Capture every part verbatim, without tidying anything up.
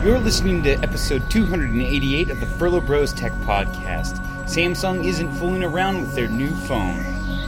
You're listening to episode two eighty-eight of the Furlough Bros Tech Podcast. Samsung isn't fooling around with their new phone.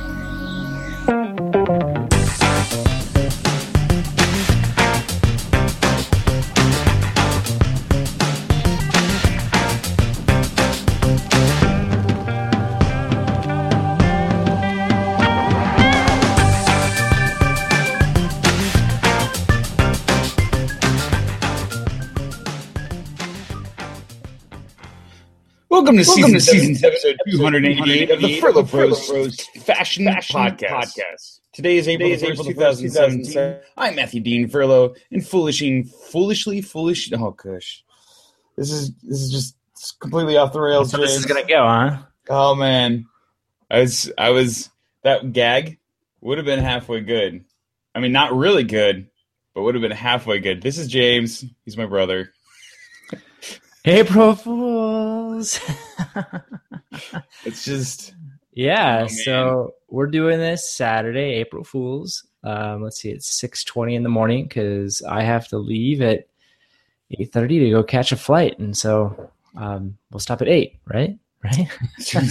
Welcome to Welcome season, to season episode two eighty-eight of the Furlough Bros Fashion, Fashion Podcast. Podcast. Today is April first, twenty seventeen. I'm Matthew Dean Furlough, and foolishing, foolishly, foolish. Oh gosh, this is this is just completely off the rails. So James. this is gonna go, huh? Oh man, I was I was that gag would have been halfway good. I mean, not really good, but would have been halfway good. This is James. He's my brother. April Fools. It's just yeah. Oh, so we're doing this Saturday, April Fools. Um, let's see, it's six twenty in the morning because I have to leave at eight thirty to go catch a flight, and so um, we'll stop at eight. Right, right. Sure.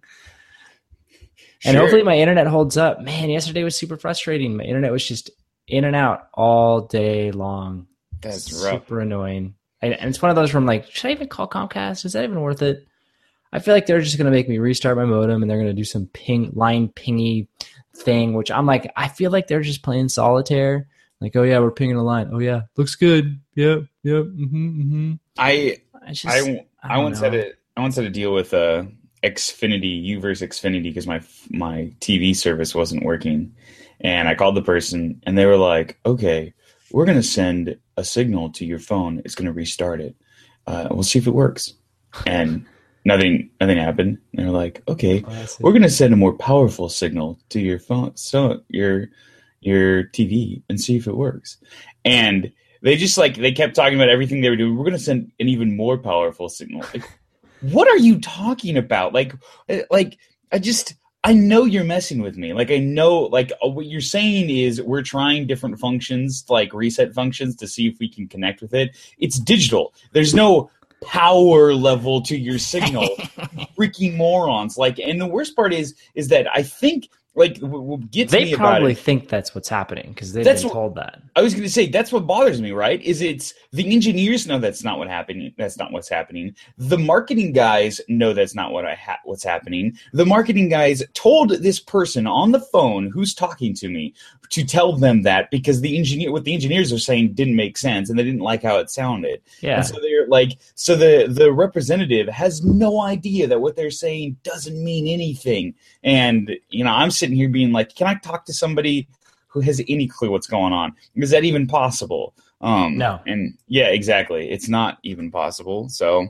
And hopefully my internet holds up. Man, yesterday was super frustrating. My internet was just in and out all day long. That's super rough. Super annoying. And it's one of those where I'm like, should I even call Comcast? Is that even worth it? I feel like they're just going to make me restart my modem and they're going to do some ping line pingy thing, which I'm like, I feel like they're just playing solitaire. Like, oh yeah, we're pinging a line. Oh yeah, looks good. Yep, yep. Mm-hmm, mm-hmm. I I, just, I, I, I once know. had a I once had to deal with uh, Xfinity, Uverse Xfinity, because my my T V service wasn't working, and I called the person, and they were like, "Okay, we're gonna send a signal to your phone. It's gonna restart it. Uh, we'll see if it works." And nothing nothing happened. And they're like, "Okay, Classic. we're gonna send a more powerful signal to your phone, so your your T V, and see if it works." And they just like they kept talking about everything they were doing. We're gonna send an even more powerful signal. Like, what are you talking about? Like, like I just I know you're messing with me. Like I know, like uh, what you're saying is we're trying different functions, like reset functions, to see if we can connect with it. It's digital. There's no power level to your signal. Freaking morons! Like, and the worst part is, is that I think. Like, what gets They me about probably it, think that's what's happening because they've That's been what- told that. I was going to say that's what bothers me, right? Is it's the engineers know that's not what happening. That's not what's happening. The marketing guys know that's not what I ha- what's happening. The marketing guys told this person on the phone who's talking to me to tell them that because the engineer, what the engineers are saying, didn't make sense and they didn't like how it sounded. Yeah. And so they're like, so the the representative has no idea that what they're saying doesn't mean anything. And you know, I'm sitting here being like, can I talk to somebody who has any clue what's going on? Is that even possible? Um, No. And yeah, exactly. It's not even possible. So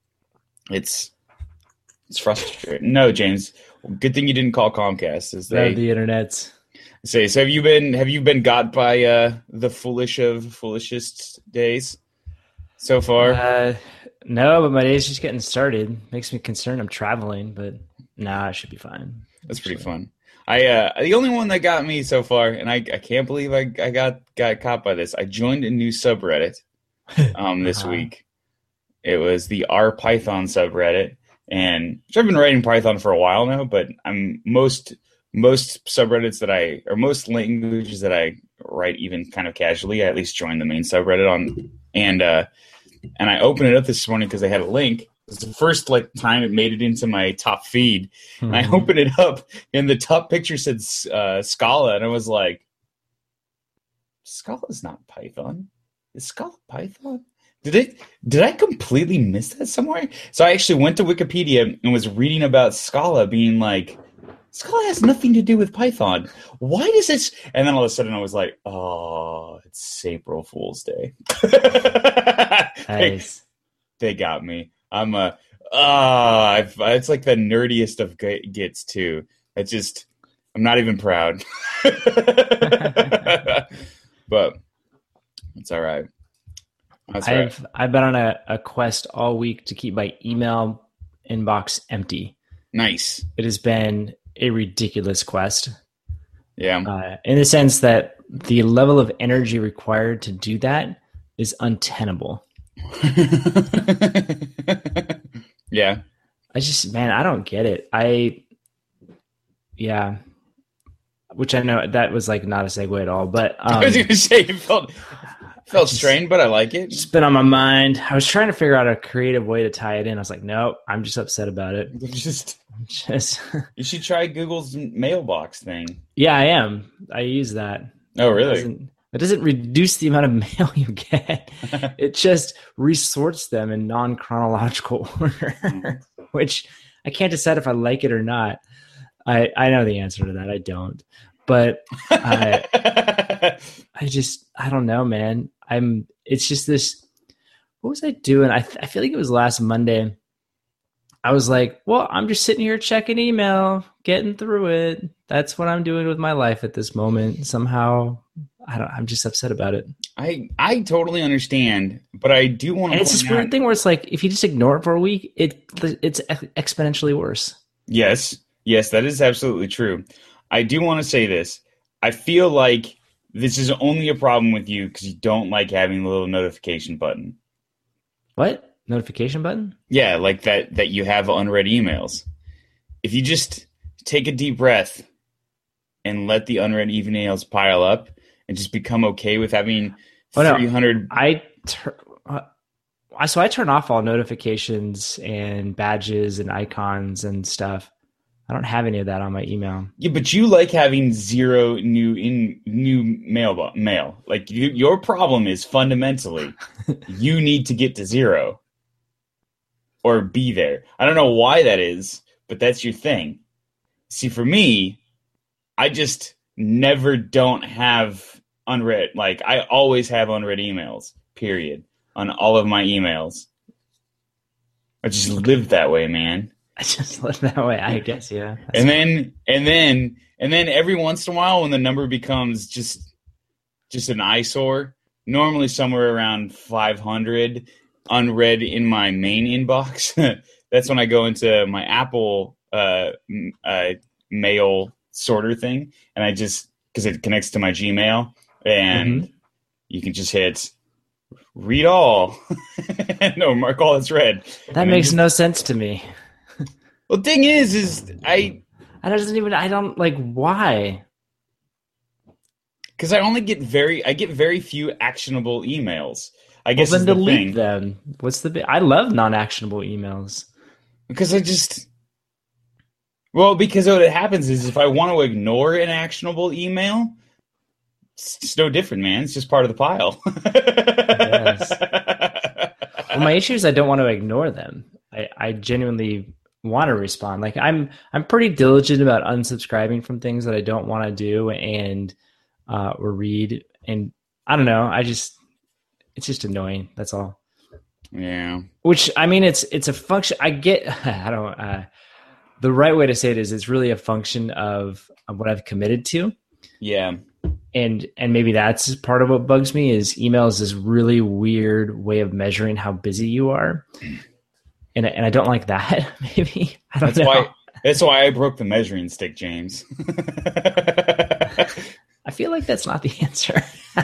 it's it's frustrating. No, James. Good thing you didn't call Comcast. As They're they the internet's. say. So have you been have you been got by uh, the foolish of foolishest days so far? Uh, no, but my day's just getting started. Makes me concerned I'm traveling, but nah, I should be fine. That's pretty fun. I uh, the only one that got me so far, and I, I can't believe I, I got got caught by this. I joined a new subreddit um this Uh-huh. week. It was the R Python subreddit, and which I've been writing Python for a while now. But I'm most most subreddits that I or most languages that I write even kind of casually, I at least join the main subreddit on. And uh, and I opened it up this morning because they had a link. It was the first like time it made it into my top feed. And I Mhm. opened it up, and the top picture said uh, Scala, and I was like, Scala's not Python. Is Scala Python? Did it? Did I completely miss that somewhere? So I actually went to Wikipedia and was reading about Scala, being like, Scala has nothing to do with Python. Why does this? And then all of a sudden I was like, oh, it's April Fool's Day. they, Nice. they got me. I'm a. Ah, I've it's like the nerdiest of g- gets too. I just, I'm not even proud. But it's all right. That's right. I've I've been on a, a quest all week to keep my email inbox empty. Nice. It has been a ridiculous quest. Yeah. Uh, in the sense that the level of energy required to do that is untenable. Yeah. I just, man, I don't get it. I, yeah, which I know that was like not a segue at all, but um, I was going to say it felt felt just, strained, but I like it. It's been on my mind. I was trying to figure out a creative way to tie it in. I was like, nope, I'm just upset about it. Just, just you should try Google's mailbox thing. Yeah, I am. I use that. Oh, really? It doesn't, it doesn't reduce the amount of mail you get. It just resorts them in non-chronological order, which I can't decide if I like it or not. I, I know the answer to that. I don't. But I, I just, I don't know, man. I'm, it's just this, what was I doing? I, I feel like it was last Monday. I was like, well, I'm just sitting here checking email, getting through it. That's what I'm doing with my life at this moment. Somehow, I don't, I'm just upset about it. I, I totally understand, but I do want to. And it's this weird thing where it's like, if you just ignore it for a week, it it's exponentially worse. Yes. Yes, that is absolutely true. I do want to say this. I feel like this is only a problem with you because you don't like having the little notification button. What? Notification button? Yeah, like that that you have unread emails. If you just take a deep breath and let the unread emails pile up and just become okay with having oh, no. three hundred... I tur- uh, so I turn off all notifications and badges and icons and stuff. I don't have any of that on my email. Yeah, but you like having zero new in new mail mail. Like you, your problem is fundamentally you need to get to zero or be there. I don't know why that is, but that's your thing. See, for me, I just never don't have unread. Like I always have unread emails. Period. On all of my emails. I just live that way, man. I just live that way, I guess, yeah. That's and then, and then, and then every once in a while when the number becomes just just an eyesore, normally somewhere around five hundred unread in my main inbox, that's when I go into my Apple uh, uh, mail sorter thing, and I just, because it connects to my Gmail, and mm-hmm. you can just hit read all. No, mark all that's read. That and makes just, no sense to me. Well, the thing is, is I... I doesn't even, I don't, like, why? Because I only get very, I get very few actionable emails. I guess well, then the delete thing. them. What's the, I love non-actionable emails. Because I just, well, because what happens is if I want to ignore an actionable email, it's, it's no different, man. It's just part of the pile. Yes. Well, my issue is I don't want to ignore them. I, I genuinely want to respond. Like I'm, I'm pretty diligent about unsubscribing from things that I don't want to do and uh, or read. And I don't know. I just, it's just annoying. That's all. Yeah. Which I mean, it's it's a function. I get. I don't. Uh, the right way to say it is, it's really a function of, of what I've committed to. Yeah. And and maybe that's part of what bugs me is email is this really weird way of measuring how busy you are. And and I don't like that. Maybe I don't that's know. Why, that's why I broke the measuring stick, James. I feel like that's not the answer.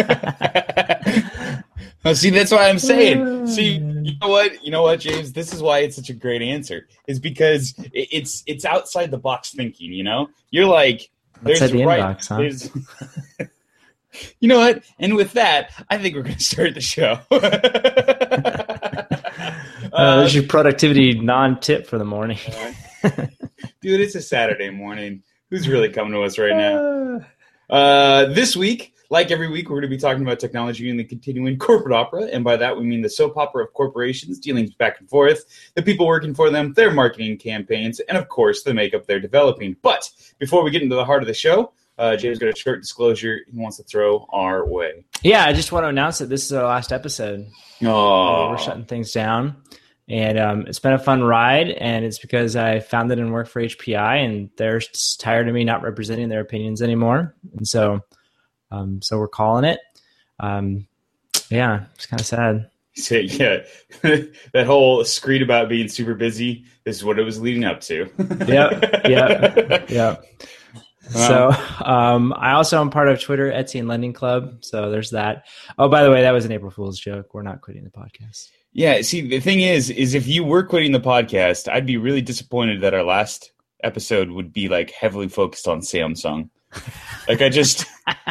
Oh, see, that's why I'm saying. See, you know what? You know what, James? This is why it's such a great answer. Is because it, it's it's outside the box thinking. You know, you're like, there's outside the right, inbox, huh? There's, you know what? And with that, I think we're going to start the show. uh, there's your productivity non-tip for the morning. Dude, it's a Saturday morning. Who's really coming to us right now? Uh, this week, like every week, we're going to be talking about technology and the continuing corporate opera. And by that, we mean the soap opera of corporations, dealings back and forth, the people working for them, their marketing campaigns, and of course, the makeup they're developing. But before we get into the heart of the show, uh, James got a short disclosure he wants to throw our way. Yeah, I just want to announce that this is our last episode. Oh, uh, we're shutting things down. And um, it's been a fun ride, and it's because I founded and worked for H P I, and they're just tired of me not representing their opinions anymore. And so um, so we're calling it. Um, yeah, it's kind of sad. So, yeah, that whole screed about being super busy is what it was leading up to. Yep, yep, yep. So um, I also am part of Twitter, Etsy, and Lending Club. So there's that. Oh, by the way, that was an April Fool's joke. We're not quitting the podcast. Yeah, see, the thing is, is if you were quitting the podcast, I'd be really disappointed that our last episode would be like heavily focused on Samsung. Like I just,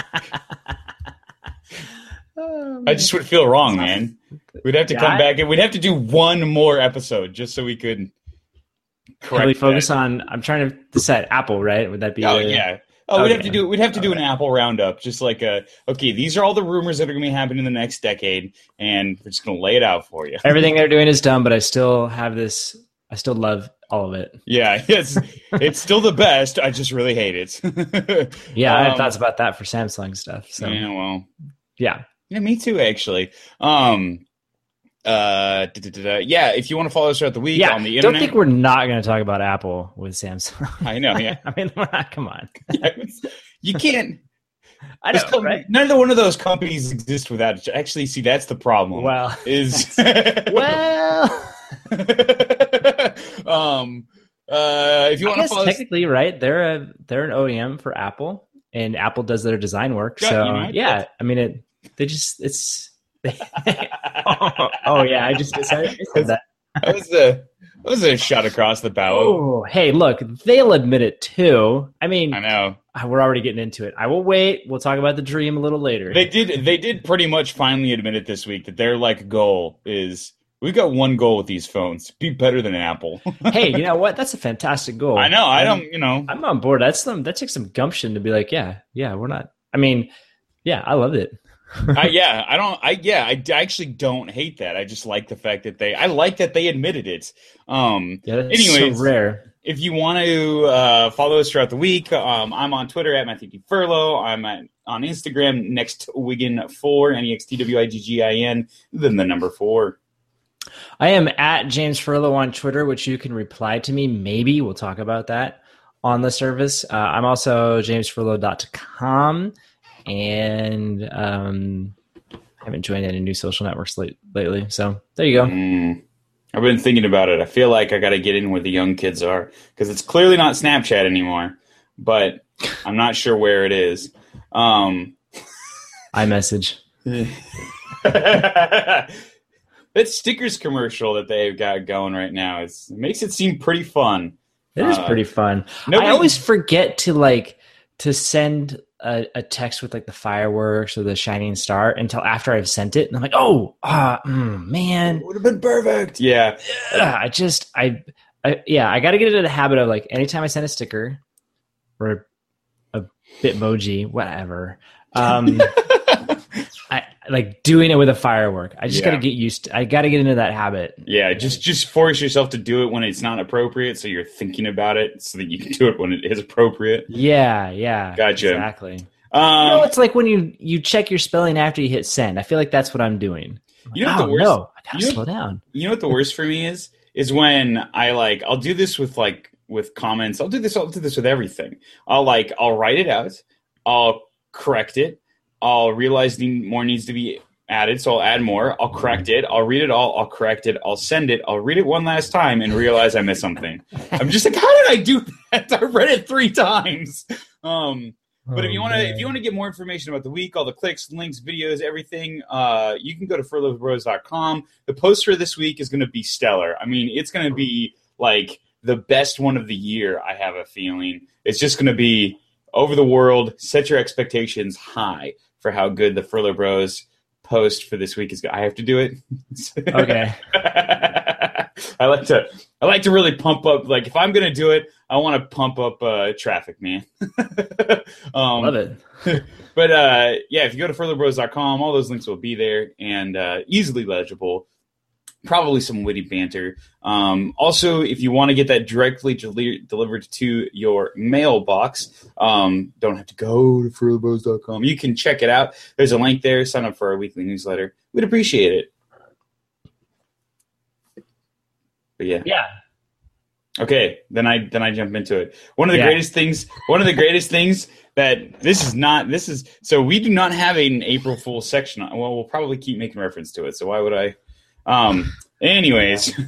oh, I just would feel wrong, man. We'd have to come back and we'd have to do one more episode just so we could correct. Heavily focus that. on. I'm trying to decide Apple, right? Would that be? Oh a, yeah. Oh, okay. we'd have to do. We'd have to do okay. an Apple roundup, just like a. Okay, these are all the rumors that are going to be happening in the next decade, and we're just going to lay it out for you. Everything they're doing is dumb, but I still have this. I still love all of it. Yeah, it's it's still the best. I just really hate it. Yeah, um, I have thoughts about that for Samsung stuff. So yeah, well, yeah, yeah, me too, actually. Um, uh, da, da, da, da. yeah, if you want to follow us throughout the week yeah, on the internet, don't think we're not going to talk about Apple with Samsung. I know. Yeah, I mean, come on. Yeah, you can't. I know, company, right? None of one of those companies exist without. Actually, see, that's the problem. Well, is well. um, uh, if you want to follow, technically, us- right? They're a they're an O E M for Apple, and Apple does their design work. Yeah, so you know, yeah, I mean, it. They just it's. oh, oh yeah, I just decided I said that. That was a that was a shot across the bow. Oh, hey, look, they'll admit it too. I mean, I know we're already getting into it. I will wait. We'll talk about the dream a little later. They did. They did pretty much finally admit it this week that their like goal is. We've got one goal with these phones: be better than Apple. Hey, you know what? That's a fantastic goal. I know. I I'm, don't. You know, I'm on board. That's some. That takes some gumption to be like, yeah, yeah, we're not. I mean, yeah, I love it. I, yeah, I don't. I yeah, I, I actually don't hate that. I just like the fact that they. I like that they admitted it. Um. Yeah, that's anyways, so rare. If you want to uh, follow us throughout the week, um, I'm on Twitter at Matthew T. Furlow. I'm at, on Instagram next Wiggin four, N E X T W I G G I N, then the number four. I am at James Furlow on Twitter, which you can reply to me. Maybe we'll talk about that on the service. Uh, I'm also james furlow dot com, and um, I haven't joined any new social networks late, lately. So there you go. Mm, I've been thinking about it. I feel like I got to get in where the young kids are because it's clearly not Snapchat anymore, but I'm not sure where it is. Um, iMessage. That stickers commercial that they've got going right now is it makes it seem pretty fun. It is uh, pretty fun. nobody, I always forget to like to send a, a text with like the fireworks or the shining star until after I've sent it, and I'm like, oh, ah, mm, man, it would have been perfect. Yeah, yeah, I just, I, I yeah, I got to get into the habit of like anytime I send a sticker or a Bitmoji, whatever. Um, I like doing it with a firework. I just Yeah. got to get used to, I got to get into that habit. yeah. Just just force yourself to do it when it's not appropriate, so you're thinking about it, so that you can do it when it is appropriate. Yeah, yeah. Gotcha. Exactly. Um, You know, it's like when you, you check your spelling after you hit send. I feel like that's what I'm doing. I'm You know like, what the oh, worst- no, I gotta you know- slow down. You know what the worst for me is? Is when I like I'll do this with like with comments. I'll do this. I'll do this with everything. I'll like I'll write it out. I'll correct it. I'll realize need, more needs to be added, so I'll add more. I'll correct it. I'll read it all. I'll correct it. I'll send it. I'll read it one last time and realize I missed something. I'm just like, how did I do that? I read it three times. Um, but Oh, if you want to, man. if you want to get more information about the week, all the clicks, links, videos, everything, uh, you can go to furlough bros dot com. The poster this week is going to be stellar. I mean, it's going to be like the best one of the year. I have a feeling it's just going to be over the world. Set your expectations high for how good the Furlough Bros post for this week is. I have to do it. Okay. I like to. I like to really pump up. Like if I'm going to do it, I want to pump up uh, traffic, man. um, Love it. But uh, yeah, if you go to furlough bros dot com, all those links will be there and uh, easily legible. Probably some witty banter. Um, also, if you want to get that directly deli- delivered to your mailbox, um, don't have to go to furlough bros dot com. You can check it out. There's a link there. Sign up for our weekly newsletter. We'd appreciate it. But yeah. Yeah. Okay, then I then I jump into it. One of the Yeah. greatest things, one of the greatest things that this is not this is so we do not have an April Fool's section. Well, we'll probably keep making reference to it. So why would I? Um. Anyways,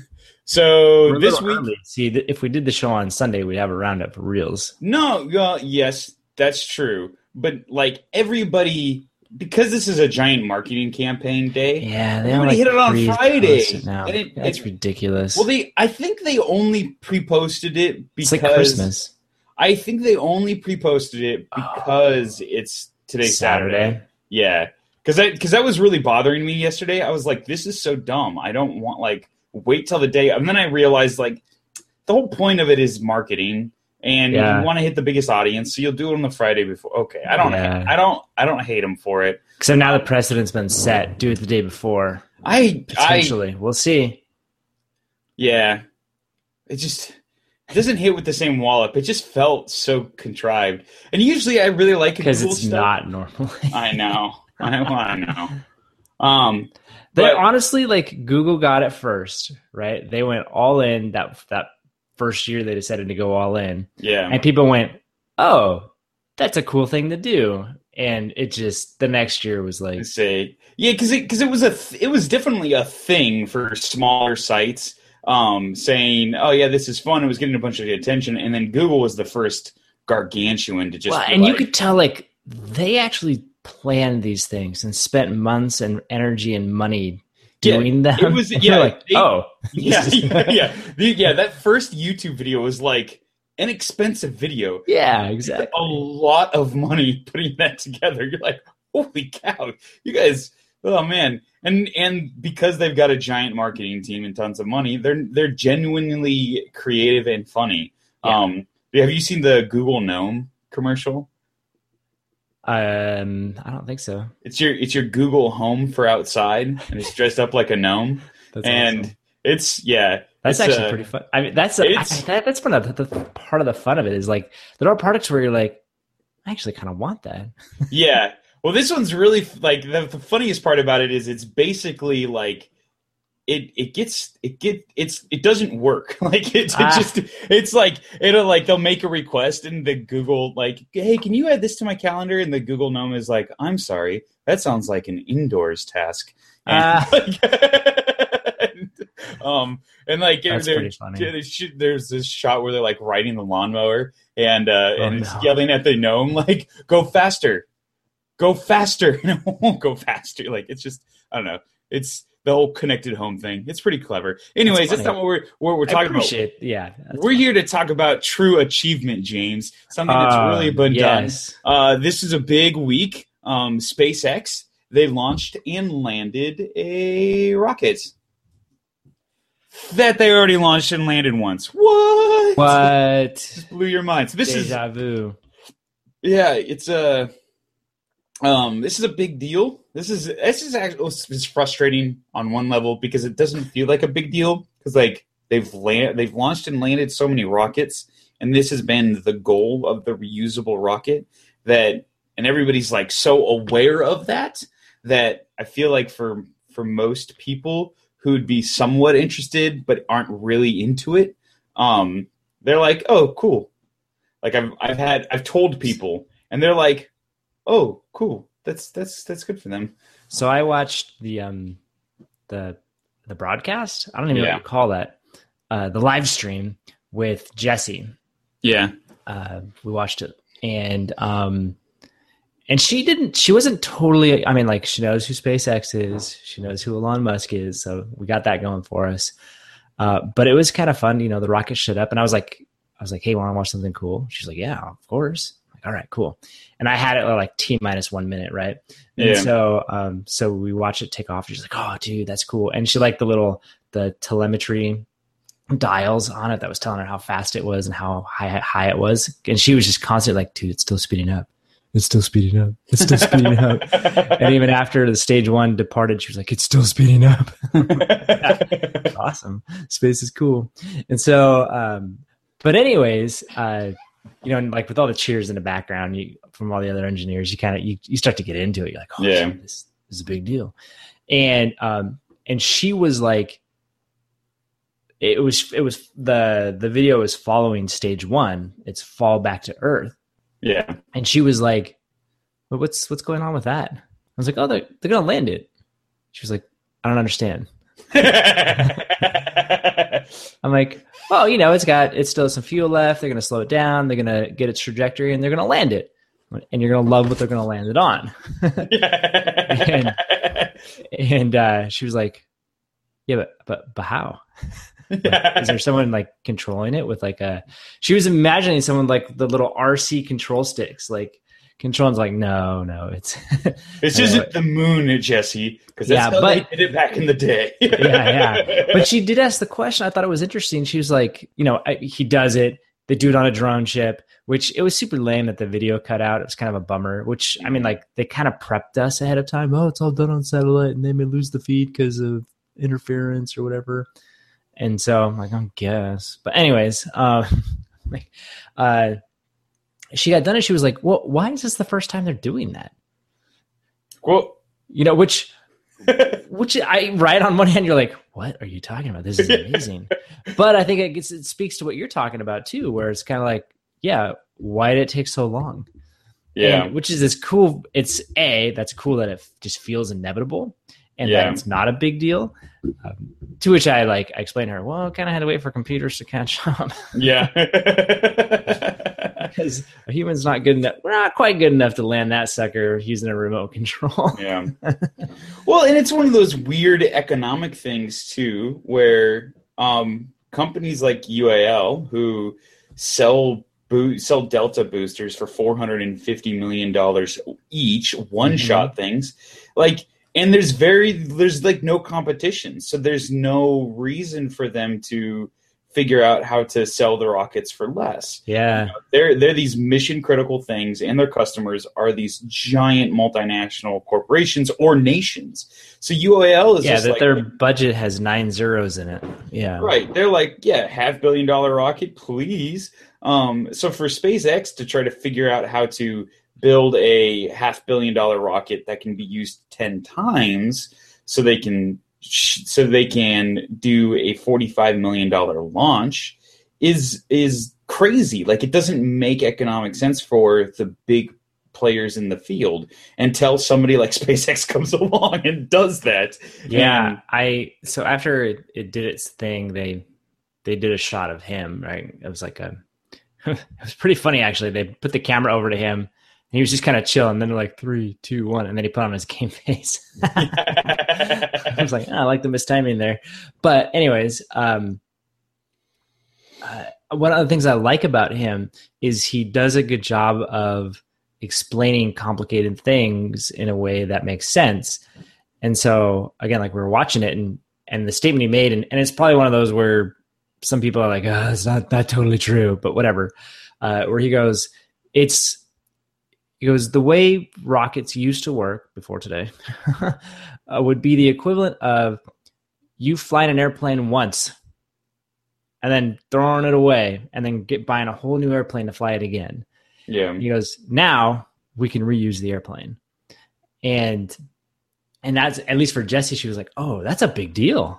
So We're a this little week, early. See, th- if we did the show on Sunday, we'd have a roundup for reels. no, uh, yes, that's true. But like everybody, because this is a giant marketing campaign day, Yeah, they everybody don't, like, hit it on pre-post Friday. it now. And it, That's it- ridiculous. well, they I think they only pre-posted it because it's like Christmas. I think they only pre-posted it because it's today's Saturday. Saturday. Yeah, because that because that was really bothering me yesterday. I was like, this is so dumb. I don't want like wait till the day, and then I realized like the whole point of it is marketing, and Yeah. you want to hit the biggest audience, so you'll do it on the Friday before. Okay, I don't, Yeah. I don't, I don't hate them for it. Except now the precedent's been set. Do it the day before. I, I, Potentially. We'll see. yeah, it just it doesn't hit with the same wallop. It just felt so contrived, and usually I really like Because Google it's stuff. not normal. I know, I know, I know. Um, They but- honestly, like, Google got it first, right? They went all in that that first year. They decided to go all in, yeah, and people went, "Oh, that's a cool thing to do." And it just the next year was like, say yeah, because it because it was a th- it was definitely a thing for smaller sites. Um, saying, "Oh yeah, this is fun." It was getting a bunch of attention, and then Google was the first gargantuan to just. well, be and you like- could tell like they actually planned these things and spent months and energy and money Yeah, doing them. it was- And yeah, you're like, they- oh, yeah, yeah, yeah, The- yeah. That first YouTube video was like an expensive video. yeah, exactly. A lot of money putting that together. You're like, holy cow, you guys! Oh man, and and because they've got a giant marketing team and tons of money, they're they're genuinely creative and funny. Yeah. Um, have you seen the Google Gnome commercial? Um, I don't think so. It's your it's your Google Home for outside, and it's dressed up like a gnome, That's and awesome. it's yeah, That's it's, actually uh, pretty fun. I mean, that's a, I, it's- that, that's one of the, the part of the fun of it is like there are products where you're like, I actually kind of want that. Yeah. Well, this one's really like the, the funniest part about it is it's basically like it it gets it get it's it doesn't work. Like it, it Ah. just it's like it'll like they'll make a request and the Google like, hey, can you add this to my calendar? And the Google Gnome is like, I'm sorry, that sounds like an indoors task. And, Ah. like, um and like That's there- pretty funny. there- there's this shot where they're like riding the lawnmower and uh Oh, and it's no. yelling at the gnome like, go faster. Go faster, and it won't go faster. Like it's just, I don't know. It's the whole connected home thing. It's pretty clever. Anyways, that's, funny. not what we're what we're I talking about. appreciate, yeah. that's We're fun. here to talk about true achievement, James. Something that's Uh, really been yes. done. Uh, this is a big week. Um, SpaceX, they launched and landed a rocket that they already launched and landed once. What? What? Just blew your mind. So this is Deja vu. yeah, it's a um this is a big deal. This is this is actually it's frustrating on one level because it doesn't feel like a big deal because like they've land, they've launched and landed so many rockets and this has been the goal of the reusable rocket that and everybody's like so aware of that that I feel like for for most people who'd be somewhat interested but aren't really into it, um they're like, "Oh, cool." Like I've I've had I've told people and they're like, "Oh, cool. That's that's that's good for them." So I watched the um the the broadcast. I don't even know Yeah. what you call that. Uh, the live stream with Jesse. Yeah. Uh, we watched it, and um, and she didn't. She wasn't totally. I mean, like she knows who SpaceX is. She knows who Elon Musk is. So we got that going for us. Uh, but it was kind of fun. You know, the rocket showed up, and I was like, I was like, "Hey, want to watch something cool?" She's like, "Yeah, of course." I'm like, all right, cool. And I had it at like T minus one minute, right? And Yeah. so, um, so we watched it take off. She's like, "Oh, dude, that's cool." And she liked the little the telemetry dials on it that was telling her how fast it was and how high high it was. And she was just constantly like, "Dude, it's still speeding up. It's still speeding up. It's still speeding up." And even after the stage one departed, she was like, "It's still speeding up." Awesome. Space is cool. And so, um, but anyways, uh, you know, and like with all the cheers in the background, you from all the other engineers, you kind of you, you start to get into it. You're like, "Oh, Yeah. shit, this, this is a big deal." And um, and she was like, it was it was the the video was following stage one. It's fall back to Earth. Yeah. And she was like, "But what's what's going on with that?" I was like, "Oh, they're they're gonna land it." She was like, "I don't understand." I'm like, well, you know, it's got it's still some fuel left. They're going to slow it down. They're going to get its trajectory, and they're going to land it. And you're going to love what they're going to land it on. and and uh, she was like, yeah, but but but how? Like, is there someone like controlling it with like a? She was imagining someone like the little R C control sticks, like controlling. Like, no, no, it's it's just the moon, Jesse, because that's yeah, how but, they did it back in the day. yeah, yeah. But she did ask the question. I thought it was interesting. She was like, you know, I, he does it. They do it on a drone ship, which it was super lame that the video cut out. It was kind of a bummer. Which I mean, like they kind of prepped us ahead of time. Oh, it's all done on satellite, and they may lose the feed because of interference or whatever. And so I'm like, I guess. But anyways, uh, like, uh, she got done and she was like, well, why is this the first time they're doing that? Well, you know, which, which I, right on one hand, you're like, what are you talking about? This is amazing. But I think it gets, it speaks to what you're talking about too, where it's kind of like, yeah, why did it take so long? Yeah. And, which is this cool. It's a, that's cool that it just feels inevitable. And yeah. that it's not a big deal. Um, to which I like, I explained to her, well, kind of had to wait for computers to catch up. Yeah. Because a human's not good enough. We're not quite good enough to land that sucker using a remote control. Yeah. Well, and it's one of those weird economic things too, where um, companies like U A L who sell bo- sell Delta boosters for four hundred fifty million dollars each, one-shot mm-hmm. things, like, and there's very, there's like no competition. So there's no reason for them to figure out how to sell the rockets for less. Yeah. You know, they're, they're these mission critical things, and their customers are these giant multinational corporations or nations. So U A L is yeah, just that like, their budget has nine zeros in it. Yeah. Right. They're like, yeah, half billion dollar rocket, please. Um, so for SpaceX to try to figure out how to build a half billion dollar rocket that can be used ten times so they can so they can do a forty-five million dollars launch is is crazy. Like, it doesn't make economic sense for the big players in the field until somebody like SpaceX comes along and does that. Yeah, and, I so after it, it did its thing, they they did a shot of him, right? It was like a it was pretty funny actually. They put the camera over to him. He was just kind of chill, and then they're like, three, two, one, and then he put on his game face. I was like, oh, I like the mistiming there. But anyways, um, uh, one of the things I like about him is he does a good job of explaining complicated things in a way that makes sense. And so, again, like we were watching it, and and the statement he made, and, and it's probably one of those where some people are like, oh, it's not that totally true, but whatever. Uh, where he goes, it's, He goes, the way rockets used to work before today uh, would be the equivalent of you flying an airplane once and then throwing it away and then get buying a whole new airplane to fly it again. Yeah. He goes, now we can reuse the airplane. And and that's, at least for Jessie, she was like, oh, that's a big deal.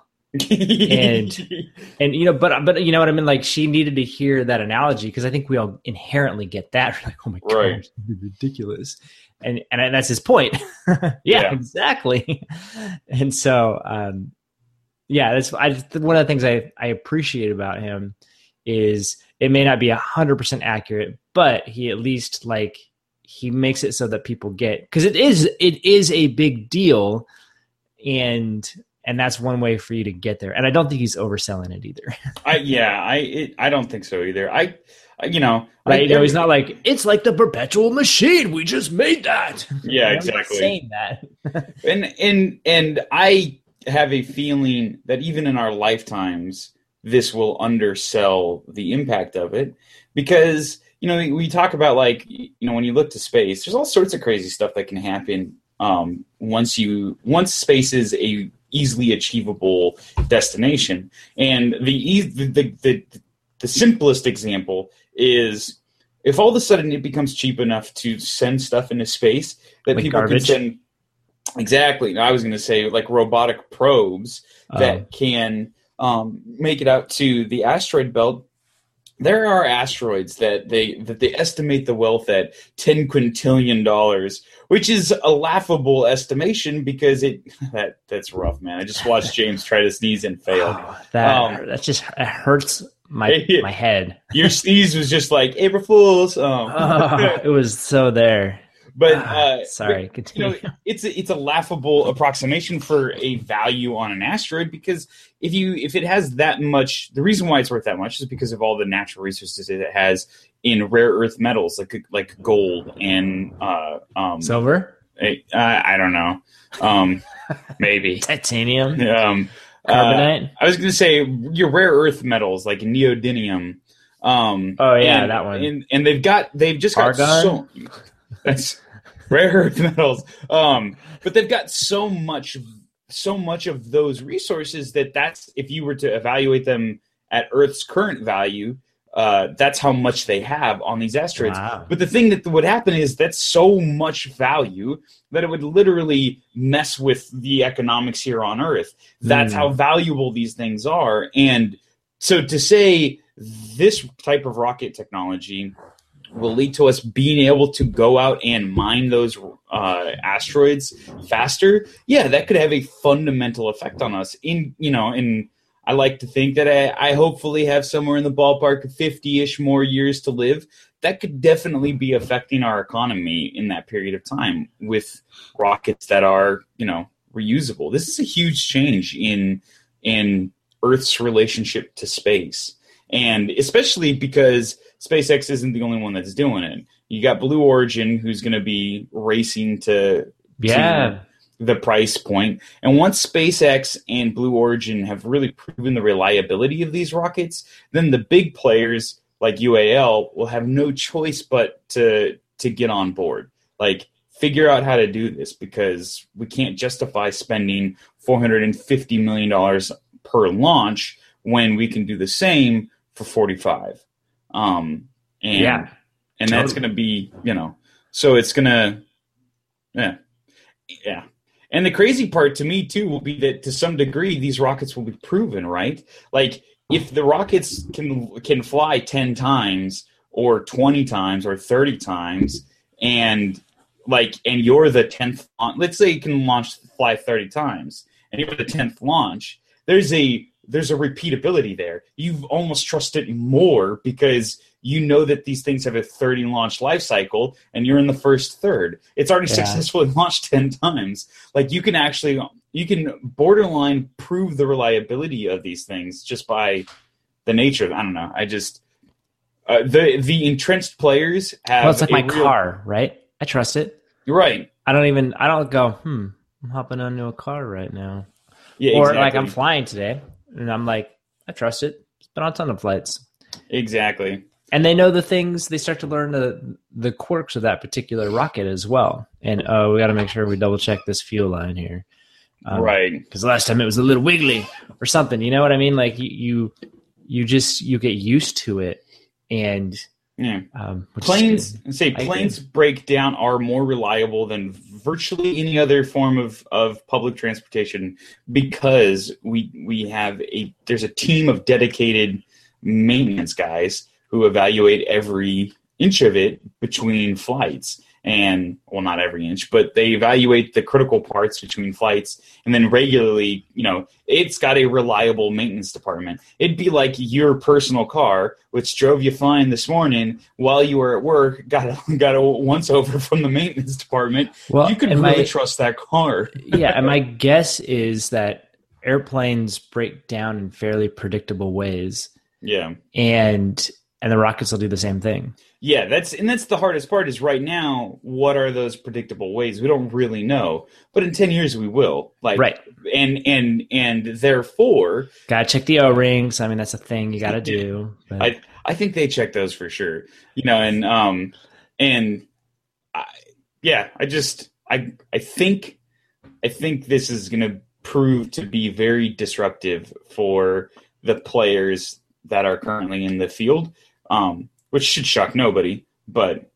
and and you know, but but you know what I mean. Like, she needed to hear that analogy because I think we all inherently get that. We're like, oh my god, right. It's ridiculous, and and that's his point. yeah, yeah, exactly. And so, um, yeah, that's I, one of the things I I appreciate about him is it may not be a hundred percent accurate, but he at least like he makes it so that people get, because it is it is a big deal, and. And that's one way for you to get there. And I don't think he's overselling it either. I yeah, I it, I don't think so either. I, I you know, right? I, you know, he's not like, it's like the perpetual machine. We just made that. Yeah, I'm exactly. Not saying that. and and and I have a feeling that even in our lifetimes, this will undersell the impact of it, because you know we, we talk about, like, you know, when you look to space, there's all sorts of crazy stuff that can happen um, once you once space is a easily achievable destination. And the, the the the simplest example is if all of a sudden it becomes cheap enough to send stuff into space that like people garbage. can send. Exactly. I was going to say like robotic probes that oh. can um, make it out to the asteroid belt there are asteroids that they that they estimate the wealth at ten quintillion dollars, which is a laughable estimation because it that that's rough, man. I just watched James try to sneeze and fail. Oh, that Um, that just it hurts my my head. Your sneeze was just like April Fools. Um, Oh, it was so there. but Ah, uh, sorry, but, continue. you know, it's a, it's a laughable approximation for a value on an asteroid because if you if it has that much, the reason why it's worth that much is because of all the natural resources it has in rare earth metals like like gold and uh, um, Silver, I, I don't know, um, maybe titanium, um, carbonite. Uh, I was going to say your rare earth metals like neodymium. Um, Oh yeah, and, that one. And, and they've got they've just got Argon? so that's rare earth metals. Um, but they've got so much so much of those resources that that's if you were to evaluate them at Earth's current value, uh, that's how much they have on these asteroids. Wow. But the thing that would happen is that's so much value that it would literally mess with the economics here on Earth. That's Mm. how valuable these things are. And so to say this type of rocket technology will lead to us being able to go out and mine those uh, asteroids faster, yeah, that could have a fundamental effect on us. In you know, in I like to think that I, I hopefully have somewhere in the ballpark of fifty-ish more years to live. That could definitely be affecting our economy in that period of time with rockets that are, you know, reusable. This is a huge change in in Earth's relationship to space. And especially because SpaceX isn't the only one that's doing it. You got Blue Origin, who's going to be racing to, Yeah. to the price point. And once SpaceX and Blue Origin have really proven the reliability of these rockets, then the big players like U A L will have no choice but to to get on board. Like, figure out how to do this because we can't justify spending four hundred fifty million dollars per launch when we can do the same for forty-five. Um, and Yeah, and that's totally. going to be, you know, so it's going to, yeah, yeah. And the crazy part to me too will be that to some degree these rockets will be proven, right? Like if the rockets can can fly ten times or twenty times or thirty times, and like and you're the tenth, let's say you can launch fly thirty times, and you're the tenth launch. There's a there's a repeatability there. You've almost trust it more because you know that these things have a thirty launch life cycle and you're in the first third. It's already Yeah. successfully launched ten times. Like you can actually, you can borderline prove the reliability of these things just by the nature of, I don't know. I just, uh, the, the entrenched players have. Well, it's like a my real- car, right? I trust it. You're right. I don't even. I don't go. Hmm. I'm hopping onto a car right now, Yeah, or exactly. like I'm flying today, and I'm like, I trust it. It's been on a ton of flights. Exactly. And they know the things. They start to learn the the quirks of that particular rocket as well. And oh, we got to make sure we double check this fuel line here, um, right. Because last time it was a little wiggly or something. You know what I mean? Like you, you, you just you get used to it, and Yeah. um, which is Planes, good. say I planes breakdown are more reliable than virtually any other form of, of public transportation because we we have a there's a team of dedicated maintenance guys who evaluate every inch of it between flights. And, well, not every inch, but they evaluate the critical parts between flights. And then regularly, you know, it's got a reliable maintenance department. It'd be like your personal car, which drove you fine this morning while you were at work, got a, got a once over from the maintenance department. Well, You can and really my- trust that car. Yeah, and my guess is that airplanes break down in fairly predictable ways, Yeah. and and the rockets will do the same thing. Yeah, that's and that's the hardest part is right now, what are those predictable ways? We don't really know. But in ten years we will. Like Right. and and and therefore Gotta check the O rings. I mean, that's a thing you gotta do. But I I think they check those for sure. You know, and um and I, yeah, I just I I think I think this is going to prove to be very disruptive for the players that are currently in the field. Um which should shock nobody, but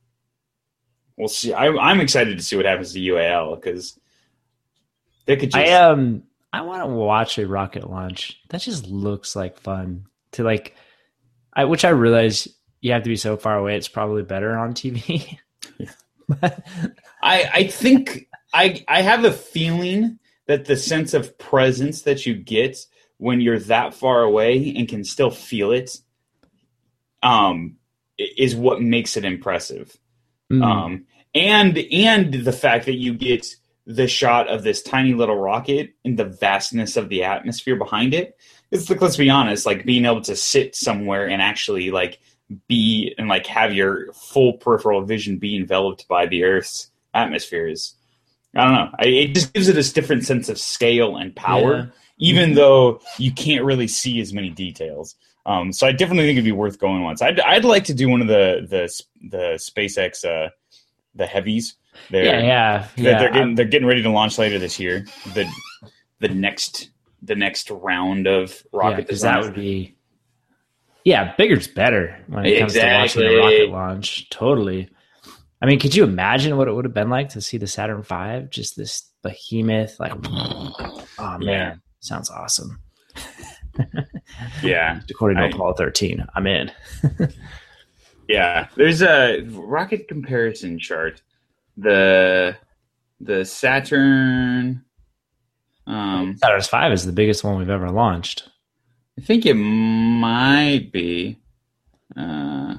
we'll see. I, I'm excited to see what happens to U A L because they could just. I um I want to watch a rocket launch. That just looks like fun. To like, I, which I realize you have to be so far away. It's probably better on T V. Yeah. I I think I I have a feeling that the sense of presence that you get when you're that far away and can still feel it, um, is what makes it impressive. Mm. Um, and and the fact that you get the shot of this tiny little rocket and the vastness of the atmosphere behind it. It's like, let's be honest, like being able to sit somewhere and actually like be and like have your full peripheral vision be enveloped by the Earth's atmosphere is, I don't know. I, it just gives it a different sense of scale and power, yeah. even mm-hmm. though you can't really see as many details. Um, so I definitely think it'd be worth going once. I'd, I'd like to do one of the the the SpaceX uh, the heavies. They're, yeah, yeah, they're, yeah. They're getting they're getting ready to launch later this year. The the next the next round of rocket. Because yeah, that would be yeah, bigger's better when it comes exactly. to watching a rocket launch. Totally. I mean, could you imagine what it would have been like to see the Saturn five? Just this behemoth, like, oh man, yeah. sounds awesome. yeah, according to I, Apollo thirteen, I'm in. yeah, there's a rocket comparison chart. The the Saturn, um, Saturn five is the biggest one we've ever launched. I think it might be. Uh,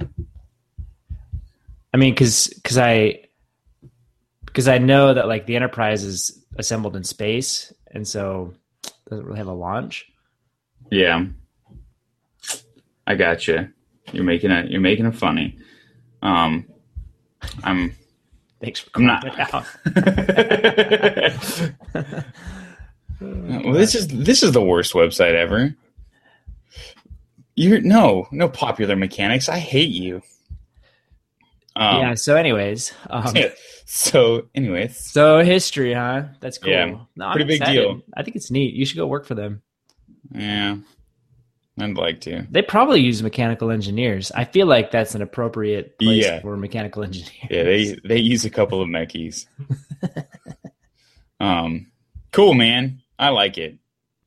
I mean, because because I because I know that like the Enterprise is assembled in space, and so it doesn't really have a launch. Yeah, I got you. You're making it. You're making it funny. Um, I'm. Thanks for calling it out. Well, this is this is the worst website ever. You're no no popular mechanics. I hate you. Um, yeah. So, anyways. Um, yeah, so, anyways. So history, huh? That's cool. Yeah. No, pretty big deal. I think it's neat. You should go work for them. Yeah. I'd like to. They probably use mechanical engineers. I feel like that's an appropriate place yeah. for mechanical engineers. Yeah, they they use a couple of mechies. um, cool, man. I like it.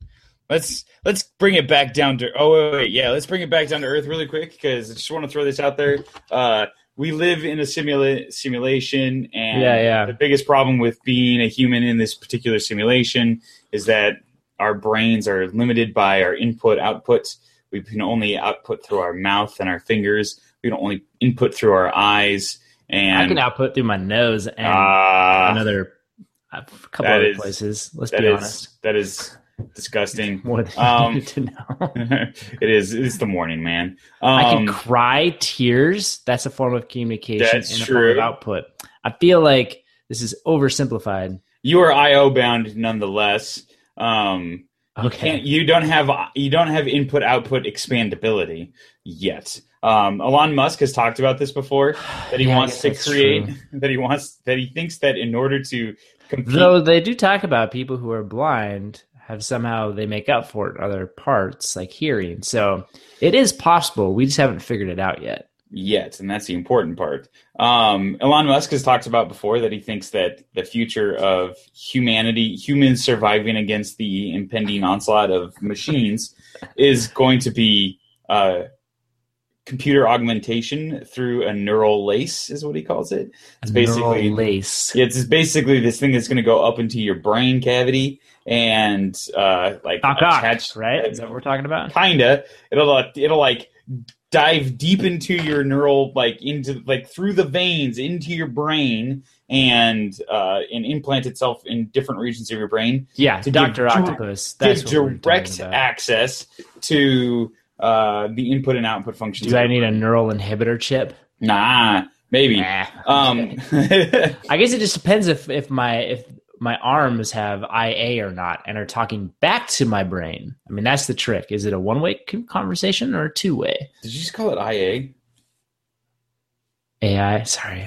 Let's let's bring it back down to. Oh wait, wait, yeah. Let's bring it back down to Earth really quick because I just want to throw this out there. Uh, we live in a simula- simulation, and yeah, yeah. the biggest problem with being a human in this particular simulation is that our brains are limited by our input output. We can only output through our mouth and our fingers. We can only input through our eyes. And I can output through my nose and uh, another a couple other is, places. Let's be is, honest. That is disgusting. More than um, you need to know. It is. It's the morning, man. Um, I can cry tears. That's a form of communication that's and a true. form of output. I feel like this is oversimplified. You are I O bound nonetheless. Um, you okay. can't, you don't have you don't have input output expandability yet. Um, Elon Musk has talked about this before that he yeah, wants to create true. that he wants that he thinks that in order to compete. Though they do talk about people who are blind have somehow they make up for it in other parts like hearing. So it is possible. We just haven't figured it out yet. Yet, and that's the important part. Um, Elon Musk has talked about before that he thinks that the future of humanity, humans surviving against the impending onslaught of machines, is going to be uh, computer augmentation through a neural lace, is what he calls it. It's a basically neural lace. It's basically this thing that's going to go up into your brain cavity and uh, like Doc attach. Doc, right? Is that what we're talking about? Kinda. It'll uh, it'll like. dive deep into your neural, like into like through the veins into your brain, and uh, and implant itself in different regions of your brain. Yeah, to Doctor Octopus. That's give direct access to uh, the input and output functions. Do I need a neural inhibitor chip? Nah, maybe. Nah, um, I guess it just depends if if my if. my arms have I A or not and are talking back to my brain. I mean, that's the trick. Is it a one-way conversation or a two-way? Did you just call it I A? A I? Sorry.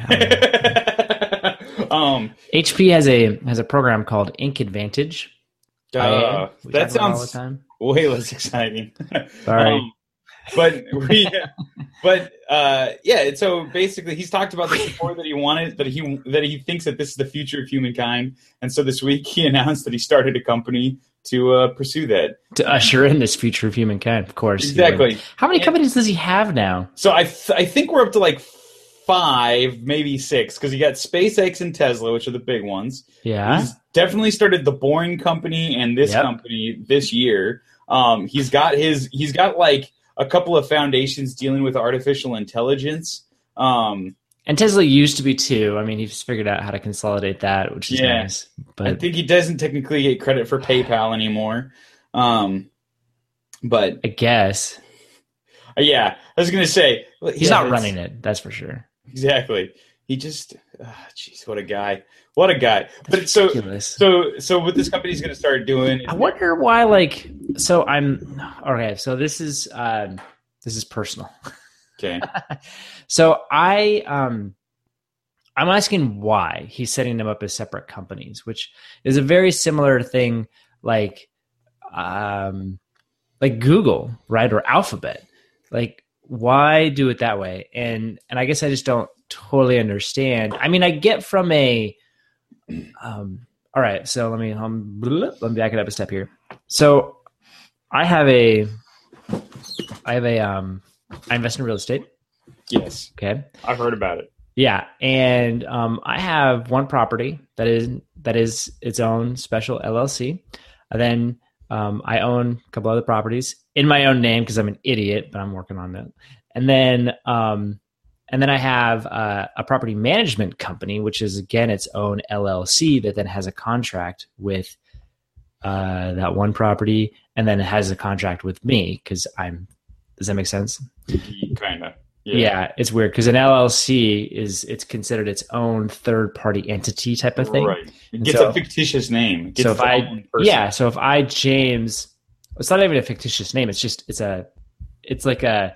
um, H P has a has a program called Ink Advantage. Uh, that sounds way less exciting. Sorry. um, but we, but uh, yeah. So basically, he's talked about this before that he wanted that he that he thinks that this is the future of humankind, and so this week he announced that he started a company to uh, pursue that. To usher in this future of humankind, of course. Exactly. How many and, companies does he have now? So I th- I think we're up to like five, maybe six, because you got SpaceX and Tesla, which are the big ones. Yeah. He's definitely started the Boring Company and this Yep. company this year. Um, he's got his he's got like a couple of foundations dealing with artificial intelligence. Um, And Tesla used to be too. I mean, he's figured out how to consolidate that, which is Yeah. nice. But I think he doesn't technically get credit for PayPal anymore. Um, but I guess uh, yeah, I was gonna say he's not running it. That's for sure. Exactly. He just, jeez, what a guy! What a guy! But so, Ridiculous. so, so, what this company's going to start doing? Is I wonder why. Like, so I'm okay. So this is um, this is personal. Okay. So I um, I'm asking why he's setting them up as separate companies, which is a very similar thing, like um, like Google, right, or Alphabet. Like, why do it that way? And and I guess I just don't totally understand. I mean, I get from a um all right, so let me um, let me back it up a step here. So I have a I have a um I invest in real estate. Yes. Okay. I've heard about it. Yeah, and um I have one property that is that is its own special L L C. And then um I own a couple other properties in my own name because I'm an idiot, but I'm working on that. And then um And then I have uh, a property management company, which is, again, its own L L C that then has a contract with uh, that one property. And then it has a contract with me because I'm, does that make sense? Kind of. Yeah. yeah, it's weird because an L L C is, it's considered its own third party entity type of thing. Right. It gets so, a fictitious name. It gets so if I, person. yeah, so if I, James, it's not even a fictitious name. It's just, it's a, it's like a,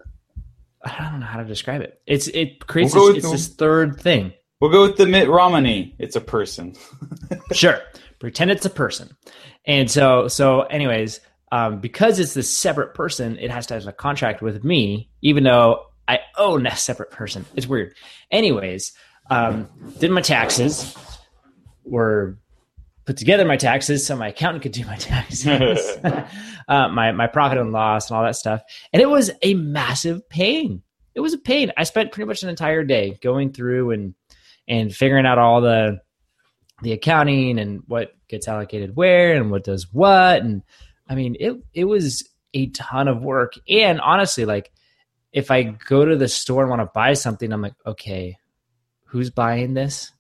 I don't know how to describe it. It's it creates we'll this, it's this third thing. We'll go with the Mitt Romney. It's a person. Sure, pretend it's a person. And so so anyways, um, because it's this separate person, it has to have a contract with me, even though I own a separate person. It's weird. Anyways, um, did my taxes, were put together my taxes so my accountant could do my taxes, uh, my, my profit and loss and all that stuff. And it was a massive pain. It was a pain. I spent pretty much an entire day going through and, and figuring out all the, the accounting and what gets allocated where and what does what. And I mean, it, it was a ton of work. And honestly, like if I go to the store and want to buy something, I'm like, okay, who's buying this?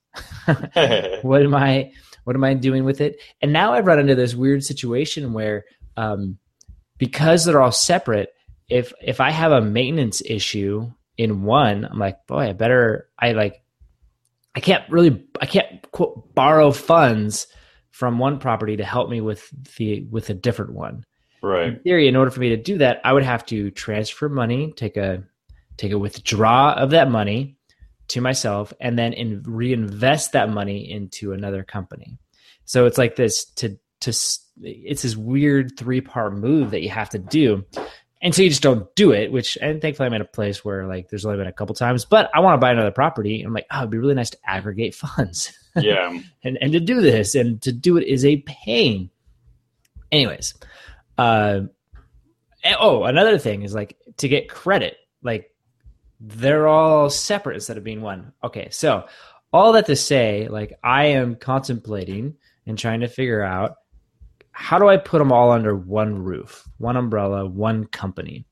What am I, What am I doing with it? And now I've run into this weird situation where um, because they're all separate, if if I have a maintenance issue in one, I'm like, boy, I better, I like, I can't really, I can't quote, borrow funds from one property to help me with the with a different one. Right. In theory, in order for me to do that, I would have to transfer money, take a take a withdrawal of that money to myself, and then in, reinvest that money into another company. So it's like this to to it's this weird three part move that you have to do, and so you just don't do it. Which, and thankfully, I'm at a place where like there's only been a couple times, but I want to buy another property. And I'm like, oh, it'd be really nice to aggregate funds. Yeah, and and to do this and to do it is a pain. Anyways, uh, and, oh, another thing is like to get credit, like. They're all separate instead of being one. Okay, so all that to say, like I am contemplating and trying to figure out how do I put them all under one roof, one umbrella, one company.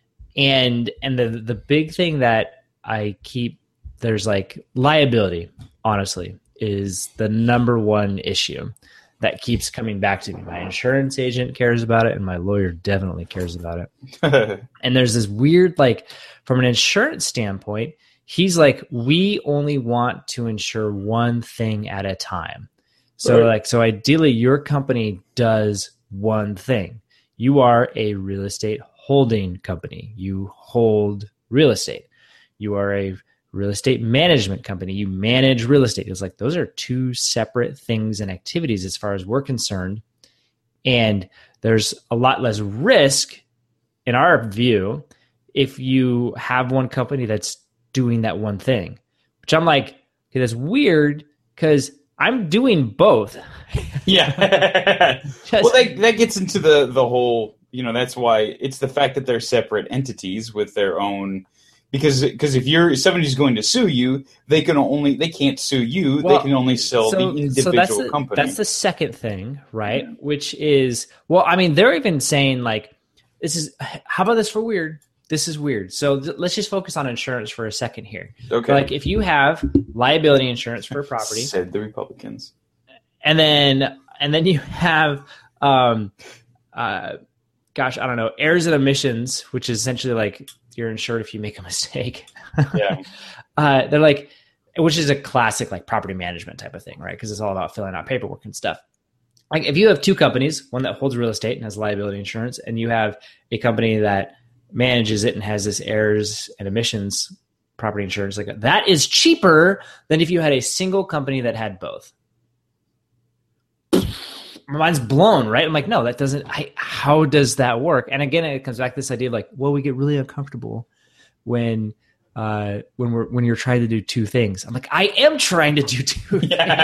And and the the big thing that I keep, there's like liability, honestly, is the number one issue that keeps coming back to me. My insurance agent cares about it and my lawyer definitely cares about it. And there's this weird, like from an insurance standpoint, he's like, we only want to insure one thing at a time. So right. like, so ideally your company does one thing. You are a real estate holding company. You hold real estate. You are a real estate management company. You manage real estate. It's like those are two separate things and activities as far as we're concerned. And there's a lot less risk in our view if you have one company that's doing that one thing, which I'm like, okay, that's weird because I'm doing both. Yeah. Just- well, that that gets into the the whole. You know, that's why it's the fact that they're separate entities with their own. Because because if you're if somebody's going to sue you, they can only they can't sue you. Well, they can only sell so, the individual so that's the, company. That's the second thing, right? Yeah. Which is, well, I mean, they're even saying like, this is, how about this for weird? This is weird. So th- let's just focus on insurance for a second here. Okay. Like if you have liability insurance for a property, said the Republicans, and then and then you have, um, uh, gosh, I don't know, errors and omissions, which is essentially like you're insured if you make a mistake. Yeah. uh, they're like, which is a classic like property management type of thing, right? Because it's all about filling out paperwork and stuff. Like if you have two companies, one that holds real estate and has liability insurance, and you have a company that manages it and has this errors and omissions property insurance, like that is cheaper than if you had a single company that had both. My mind's blown, right? I'm like, no, that doesn't, I, how does that work? And again, it comes back to this idea of like, well, we get really uncomfortable when, uh, when we're, when you're trying to do two things. I'm like, I am trying to do two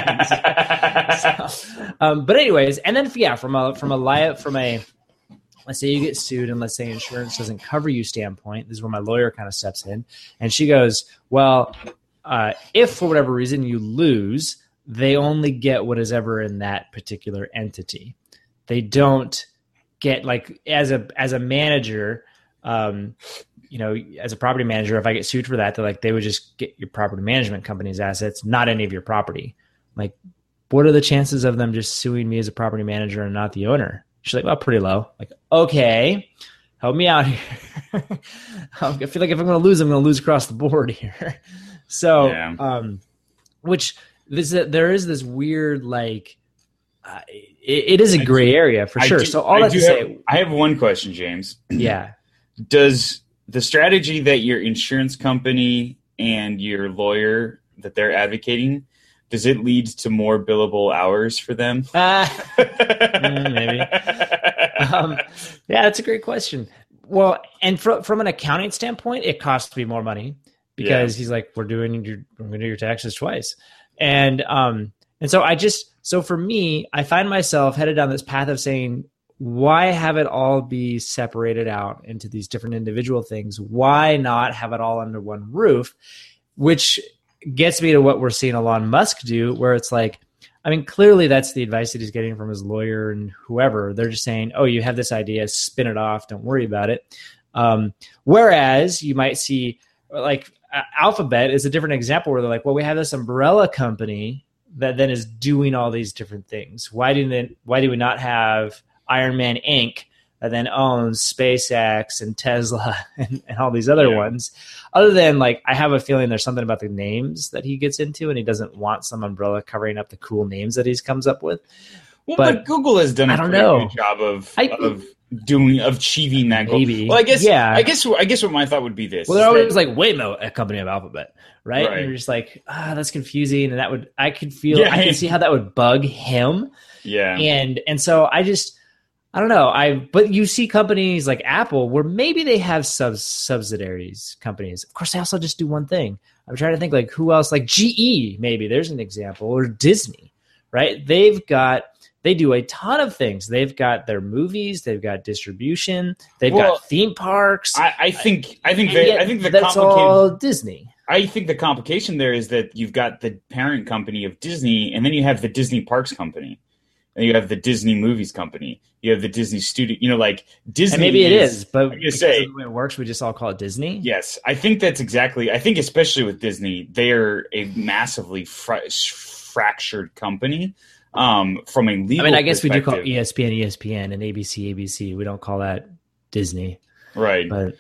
yeah. things. So, um, but anyways, and then, yeah, from a, from a li- from a, let's say you get sued and let's say insurance doesn't cover you standpoint, this is where my lawyer kind of steps in and she goes, well, uh, if for whatever reason you lose, they only get what is ever in that particular entity. They don't get like as a as a manager, um, you know, as a property manager, if I get sued for that, they're like they would just get your property management company's assets, not any of your property. Like, what are the chances of them just suing me as a property manager and not the owner? She's like, well, pretty low. Like, okay, help me out here. I feel like if I'm going to lose, I'm going to lose across the board here. So, Yeah. um, which. This, there is this weird, like, uh, it, it is a gray area for sure. Do, so all I that to have, say, I have one question, James. Yeah. Does the strategy that your insurance company and your lawyer that they're advocating, does it lead to more billable hours for them? Uh, maybe. Um, yeah, that's a great question. Well, and from from an accounting standpoint, it costs me more money because yeah. he's like, we're doing your, we're going to do your taxes twice. And um and so I just so for me, I find myself headed down this path of saying, why have it all be separated out into these different individual things? Why not have it all under one roof? Which gets me to what we're seeing Elon Musk do, where it's like, I mean, clearly that's the advice that he's getting from his lawyer and whoever. They're just saying, oh, you have this idea, spin it off, don't worry about it. Um, whereas you might see like Alphabet is a different example where they're like, well, we have this umbrella company that then is doing all these different things. Why didn't it, why do we not have Iron Man Incorporated that then owns SpaceX and Tesla and, and all these other yeah. ones? Other than like, I have a feeling there's something about the names that he gets into and he doesn't want some umbrella covering up the cool names that he comes up with. Well, but, but Google has done a I don't pretty know. good job of, I, of doing of achieving that goal. Maybe. Well, I guess yeah. I guess I guess what my thought would be this. Well, they're always that, like Waymo, a company of Alphabet, right? right. And you're just like, ah, that's confusing, and that would I could feel yeah. I can see how that would bug him. Yeah. And and so I just I don't know. I but you see companies like Apple where maybe they have sub subsidiaries companies. Of course, they also just do one thing. I'm trying to think like who else, like G E, maybe there's an example, or Disney, right? They've got They do a ton of things. They've got their movies. They've got distribution. They've well, got theme parks. I, I think. I think. They, I think the that's complicated, all Disney. I think the complication there is that you've got the parent company of Disney, and then you have the Disney Parks company, and you have the Disney Movies company. You have the Disney Studio. You know, like Disney. And maybe it is, is but I'm gonna say the way it works, we just all call it Disney. Yes, I think that's exactly. I think especially with Disney, they are a massively fra- fractured company. Um, from a legal I mean, I guess we do call perspective. E S P N E S P N and A B C A B C. We don't call that Disney, right? But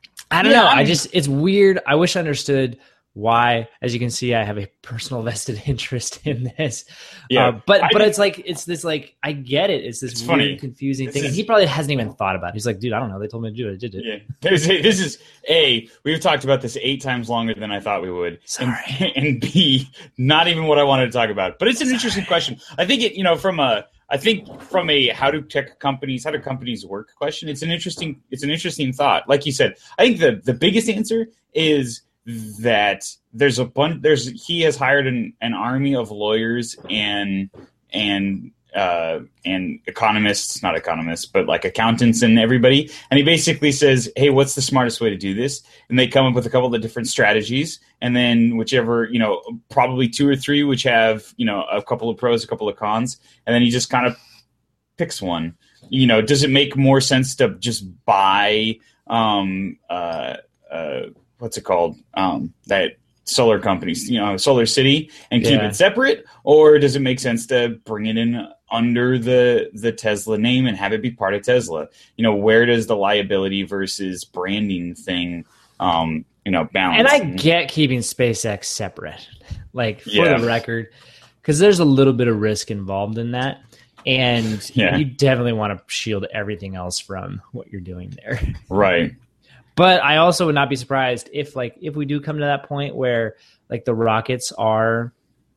I don't Yeah, know. I mean- I just it's weird. I wish I understood why. As you can see, I have a personal vested interest in this. Yeah, uh, but I but mean- it's like it's this like I get it. It's this It's weird, funny. confusing This thing, and is- he probably hasn't even thought about it. He's like, dude, I don't know. They told me to do it. I did it. Yeah, There's a, this is A, we've talked about this eight times longer than I thought we would. Sorry. And, and B, not even what I wanted to talk about. But it's an interesting question. I think it, you know, from a, I think from a how do tech companies, how do companies work question, it's an interesting, it's an interesting thought. Like you said, I think the, the biggest answer is that there's a bunch. There's he has hired an, an army of lawyers and and uh, and economists, not economists, but like accountants and everybody. And he basically says, "Hey, what's the smartest way to do this?" And they come up with a couple of different strategies, and then whichever, you know, probably two or three, which have, you know, a couple of pros, a couple of cons, and then he just kind of picks one. You know, does it make more sense to just buy um, uh, uh, what's it called? Um, that solar companies, you know, Solar City, and keep Yeah. it separate, or does it make sense to bring it in under the the Tesla name and have it be part of Tesla? You know, where does the liability versus branding thing, um, you know, balance? And I get keeping SpaceX separate, like for Yeah. the record, because there's a little bit of risk involved in that. And Yeah. you definitely want to shield everything else from what you're doing there. Right. But I also would not be surprised if, like, if we do come to that point where, like, the rockets are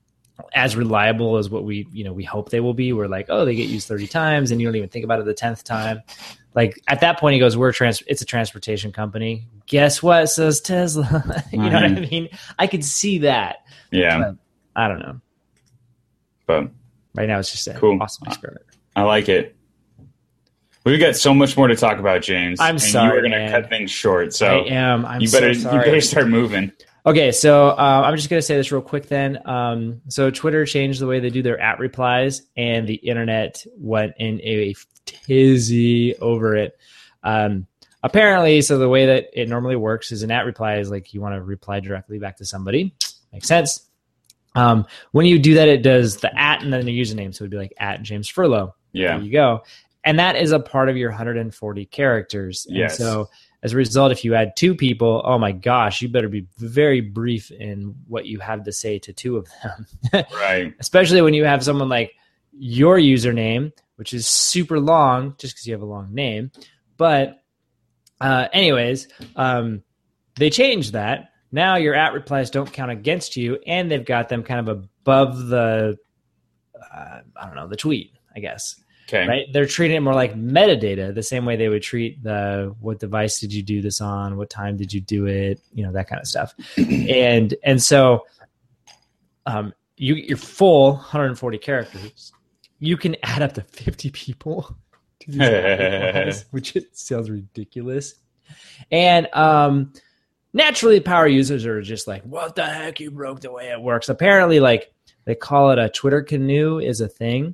as reliable as what we, you know, we hope they will be. We're like, oh, they get used thirty times, and you don't even think about it the tenth time. Like, at that point, he goes, "We're trans. It's a transportation company. Guess what?" Says Tesla. You know what I Mhm. mean? I could see that. Yeah. But I don't know. But Right now, it's just a Cool. awesome experiment. I like it. We've got so much more to talk about, James. I'm and sorry, you were going to man. cut things short, so I am. I'm you better so sorry. you better start moving. Okay, so uh, I'm just going to say this real quick then. Um, so Twitter changed the way they do their at replies, and the internet went in a tizzy over it. Um, apparently, so the way that it normally works is an at reply is like you want to reply directly back to somebody. Makes sense. Um, when you do that, it does the at and then the username. So it would be like at James Furlow. Yeah. There you go. And that is a part of your one hundred forty characters. And Yes. so as a result, if you add two people, oh my gosh, you better be very brief in what you have to say to two of them. Right. Especially when you have someone like your username, which is super long just because you have a long name. But uh, anyways, um, they changed that. Now your at replies don't count against you, and they've got them kind of above the, uh, I don't know, the tweet, I guess. Okay. Right? They're treating it more like metadata, the same way they would treat the what device did you do this on, what time did you do it, you know, that kind of stuff. and and so um, you your full one hundred forty characters, you can add up to fifty people to these at replies, which it sounds ridiculous. And um, naturally, power users are just like, "What the heck? You broke the way it works." Apparently, like they call it a Twitter canoe is a thing.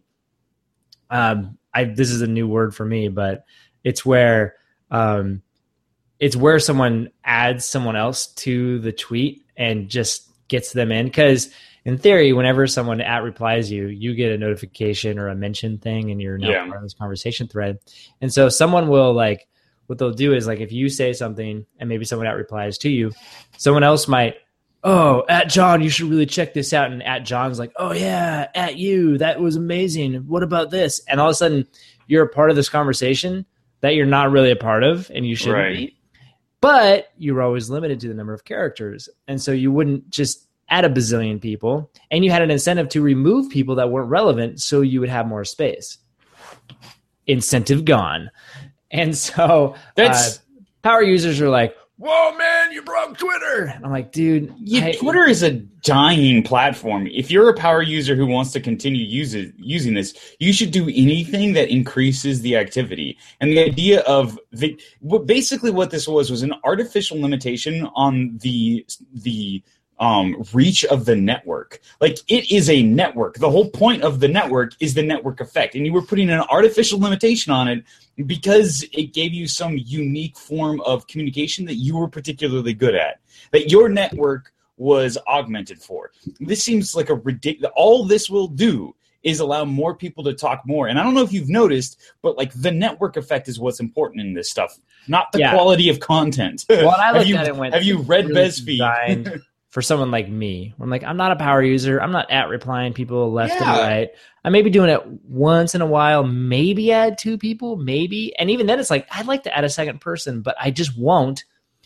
Um, I this is a new word for me, but it's where um, it's where someone adds someone else to the tweet and just gets them in. Because in theory, whenever someone at replies you, you get a notification or a mention thing, and you're now Yeah. part of this conversation thread. And so someone will like. What they'll do is like if you say something and maybe someone out replies to you, someone else might, oh, at John, you should really check this out. And at John's like, oh yeah, at you, that was amazing. What about this? And all of a sudden you're a part of this conversation that you're not really a part of and you shouldn't Right. be. But you were always limited to the number of characters. And so you wouldn't just add a bazillion people, and you had an incentive to remove people that weren't relevant so you would have more space. Incentive gone. And so That's uh, power users are like, whoa, man, you broke Twitter. And I'm like, dude, yeah, I- Twitter is a dying platform. If you're a power user who wants to continue use it, using this, you should do anything that increases the activity. And the idea of the what basically what this was was an artificial limitation on the the um, reach of the network. Like it is a network. The whole point of the network is the network effect, and you were putting an artificial limitation on it because it gave you some unique form of communication that you were particularly good at, that your network was augmented for. This seems like a ridiculous. All this will do is allow more people to talk more. And I don't know if you've noticed, but like the network effect is what's important in this stuff, not the Yeah. quality of content. Well, and I have looked you, at it and went, have you read really BuzzFeed? designed for someone like me. I'm like, I'm not a power user. I'm not at replying people left Yeah. and right. I may be doing it once in a while, maybe add two people, maybe. And even then it's like, I'd like to add a second person, but I just won't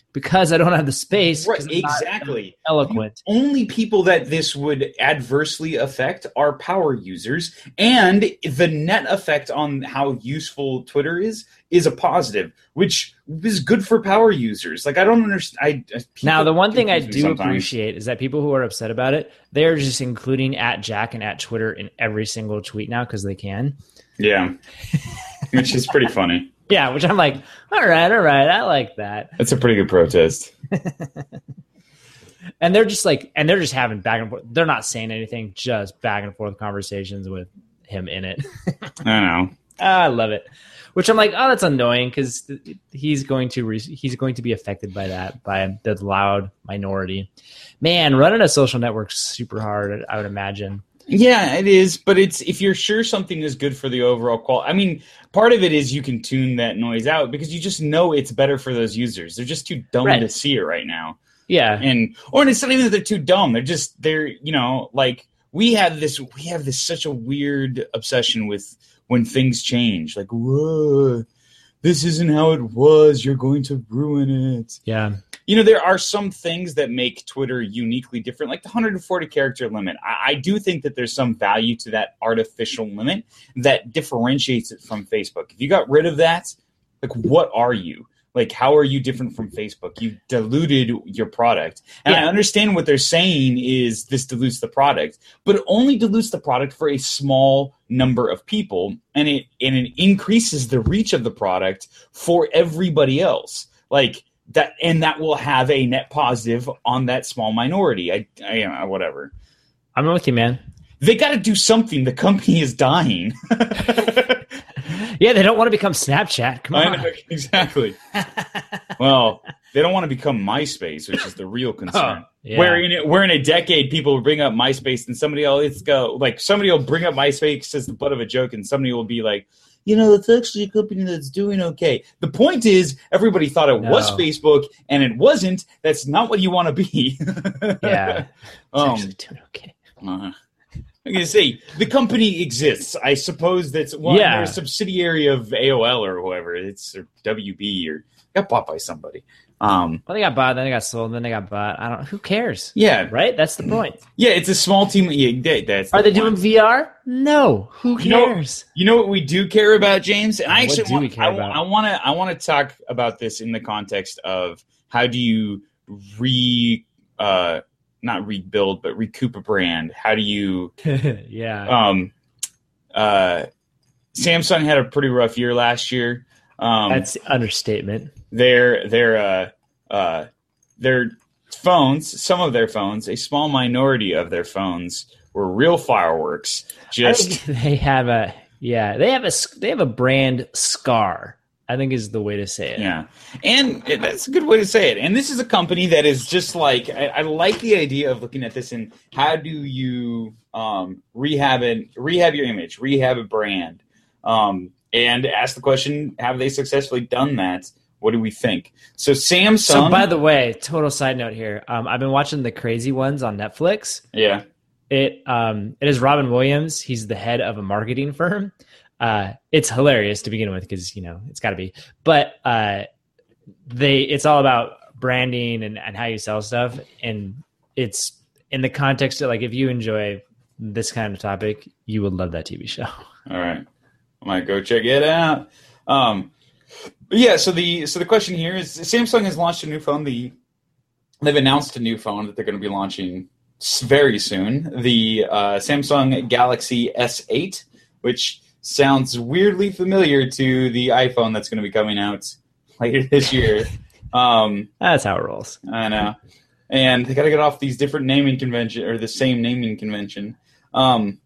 because I don't have the space. Right, 'cause I'm not exactly. eloquent. The only people that this would adversely affect are power users, and the net effect on how useful Twitter is is a positive, which is good for power users. Like I don't understand. I, now the one thing I confuse me do sometimes. appreciate is that people who are upset about it, they're just including at Jack and at Twitter in every single tweet now because they can. Yeah, which is pretty funny. Yeah, which I'm like, all right, all right, I like that. That's a pretty good protest. And they're just like, and they're just having back and forth. They're not saying anything, just back and forth conversations with him in it. I know. I love it. Which I'm like, oh, that's annoying because he's going to re- he's going to be affected by that, by the loud minority. Man, running a social network's super hard, I would imagine. Yeah, it is, but it's if you're sure something is good for the overall quality. I mean, part of it is you can tune that noise out because you just know it's better for those users. They're just too dumb Right. to see it right now. Yeah, And or it's not even that they're too dumb. They're just they're you know like we have this we have this such a weird obsession with when things change. Like, whoa, this isn't how it was. You're going to ruin it. yeah. You know, there are some things that make Twitter uniquely different, like the one hundred forty character limit. I, I do think that there's some value to that artificial limit that differentiates it from Facebook. If you got rid of that, like, what are you? Like, how are you different from Facebook? You diluted your product. And Yeah. I understand what they're saying is this dilutes the product, but it only dilutes the product for a small number of people, and it and it increases the reach of the product for everybody else. Like, that, and that will have a net positive on that small minority. I, I you know, whatever. I'm with you, man. They got to do something. The company is dying. Yeah, they don't want to become Snapchat. Come I on. know, exactly. Well, they don't want to become MySpace, which is the real concern. Oh, yeah. Where in a, where in a decade people will bring up MySpace and somebody else let's go like somebody will bring up MySpace as the butt of a joke, and somebody will be like, you know, it's actually a company that's doing okay. The point is, everybody thought it No. was Facebook, and it wasn't. That's not what you want to be. Yeah. It's um, actually doing okay. uh, I'm going to say, the company exists. I suppose that's well, Yeah. they're a subsidiary of A O L or whoever. It's or W B or got bought by somebody. Um, Well, they got bought, then they got sold, then they got bought. I don't. Who cares? yeah, Right? That's the point. yeah. It's a small team. Yeah, that- that's. Are the they doing point. V R? No. Who You know- cares? You know what we do care about, James? And I What actually do want, we care I, about? I want to I want to talk about this in the context of how do you re uh not rebuild but recoup a brand? How do you Yeah. um uh Samsung had a pretty rough year last year. Um That's understatement. their their uh uh their phones, some of their phones, a small minority of their phones were real fireworks. I Just think they have a yeah. They have a they have a brand scar. I think is the way to say it. yeah, and it, that's a good way to say it. And this is a company that is just like I, I like the idea of looking at this and how do you um, rehab it, rehab your image, rehab a brand, um, and ask the question: have they successfully done that? What do we think? So Samsung. So by the way, total side note here. Um, I've been watching the Crazy Ones on Netflix. yeah, It um it is Robin Williams. He's the head of a marketing firm. Uh, it's hilarious to begin with because you know it's got to be. But uh, they it's all about branding and, and how you sell stuff, and it's in the context of like if you enjoy this kind of topic, you would love that T V show. all right, I might go check it out. Um, but yeah, so the so the question here is: Samsung has launched a new phone. The they've announced a new phone that they're going to be launching s- very soon. The uh, Samsung Galaxy S eight, which sounds weirdly familiar to the iPhone that's going to be coming out later this year. Um, That's how it rolls. I know, and they got to get off these different naming convention or the same naming convention. Um,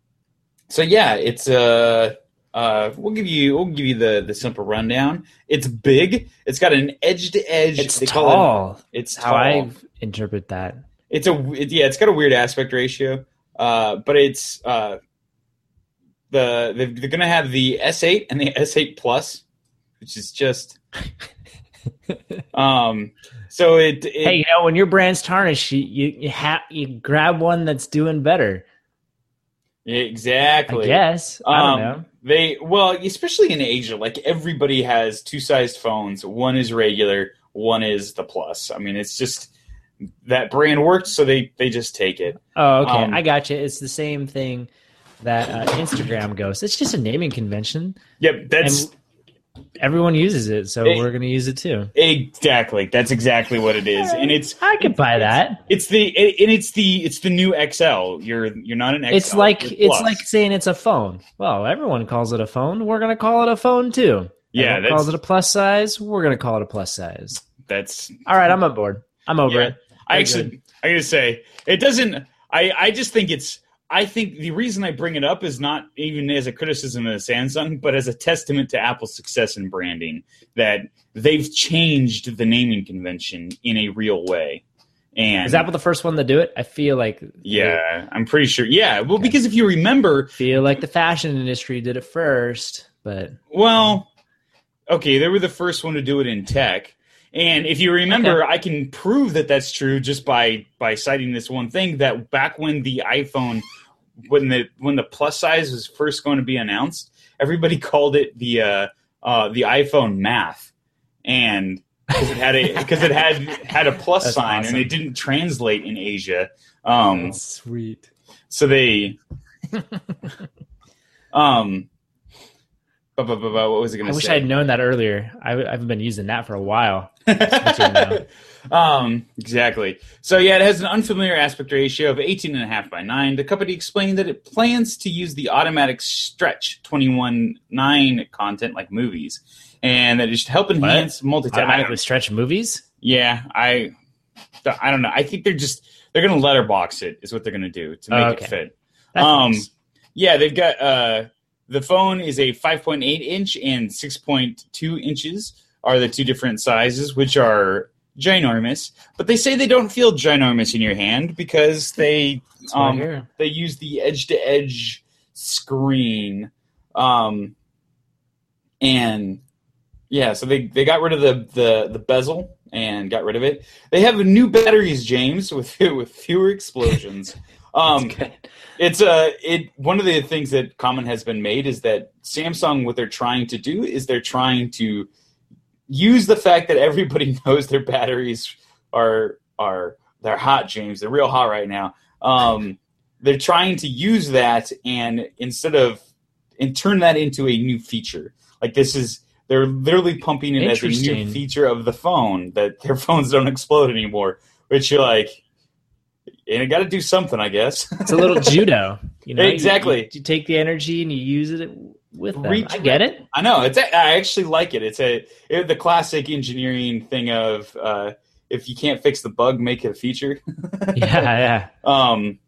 so yeah, it's uh, uh, we'll give you we'll give you the the simple rundown. It's big. It's got an edge to edge. It's they call tall. It, it's How tall. I interpret that. It's a it, yeah. It's got a weird aspect ratio. Uh, but it's uh, the they're, they're gonna have the S eight and the S eight Plus, which is just um. So it, it Hey, you know when your brand's tarnished, you you you, ha- you grab one that's doing better. exactly. I guess. I don't Um, know. They well, especially in Asia, like everybody has two sized phones. One is regular, one is the Plus. I mean, it's just that brand worked, so they they just take it. Oh, okay. Um, I got you. It's the same thing that uh, Instagram goes. It's just a naming convention. Yep, that's And everyone uses it, so It- we're going to use it too. exactly that's exactly what it is, and it's I could buy that. it's the it, and it's the it's the new X L. You're you're not an X L. It's like you're it's Plus. like saying it's a phone. Well, everyone calls it a phone. We're going to call it a phone too. Yeah, Everyone that's- calls it a plus size. We're going to call it a plus size. that's All right, I'm on board. I'm over Yeah. it. I Very actually, good. I gotta say, it doesn't. I, I just think it's. I think the reason I bring it up is not even as a criticism of Samsung, but as a testament to Apple's success in branding. That they've changed the naming convention in a real way. And Is Apple the first one to do it? I feel like yeah, I'm pretty sure. Yeah, well, Okay. because if you remember, feel like the fashion industry did it first, but well, okay, they were the first one to do it in tech. And if you remember, I can prove that that's true just by by citing this one thing that back when the iPhone, when the when the plus size was first going to be announced, everybody called it the uh, uh, the iPhone Math, and because it had a because it had had a plus That's sign awesome. and it didn't translate in Asia. Um, sweet. so they, um, bu- bu- bu- bu- what was I going I to wish say? I had known that earlier. I, I've been using that for a while. Switching now. um, exactly. So yeah, it has an unfamiliar aspect ratio of eighteen and a half by nine. The company explained that it plans to use the automatic stretch twenty-one nine content like movies, and that it should help enhance multitasking. Automatically stretch movies? Yeah, I, I don't know. I think they're just they're going to letterbox it is what they're going to do to make Oh, okay. it fit. That's Um, nice. Yeah, they've got uh, the phone is a five point eight inch and six point two inches are the two different sizes, which are ginormous. But they say they don't feel ginormous in your hand because they That's what I um, hear. they use the edge to edge screen, um, and yeah, so they, they got rid of the, the, the bezel and got rid of it. They have new batteries, James, with with fewer explosions. Um, That's good. it's uh, it one of the things that comment has been made is that Samsung, what they're trying to do is they're trying to use the fact that everybody knows their batteries are are they're hot, James. They're real hot right now. Um, they're trying to use that and instead of and turn that into a new feature. Like this is they're literally pumping it as a new Interesting. feature of the phone that their phones don't explode anymore. Which you're like, and it got to do something, I guess. It's a little judo. You know, You- Exactly. You, you take the energy and you use it with them. Reach- I get it. I know. It's. I actually like it. It's a it, the classic engineering thing of uh, if you can't fix the bug, make it a feature. Yeah, yeah. Um.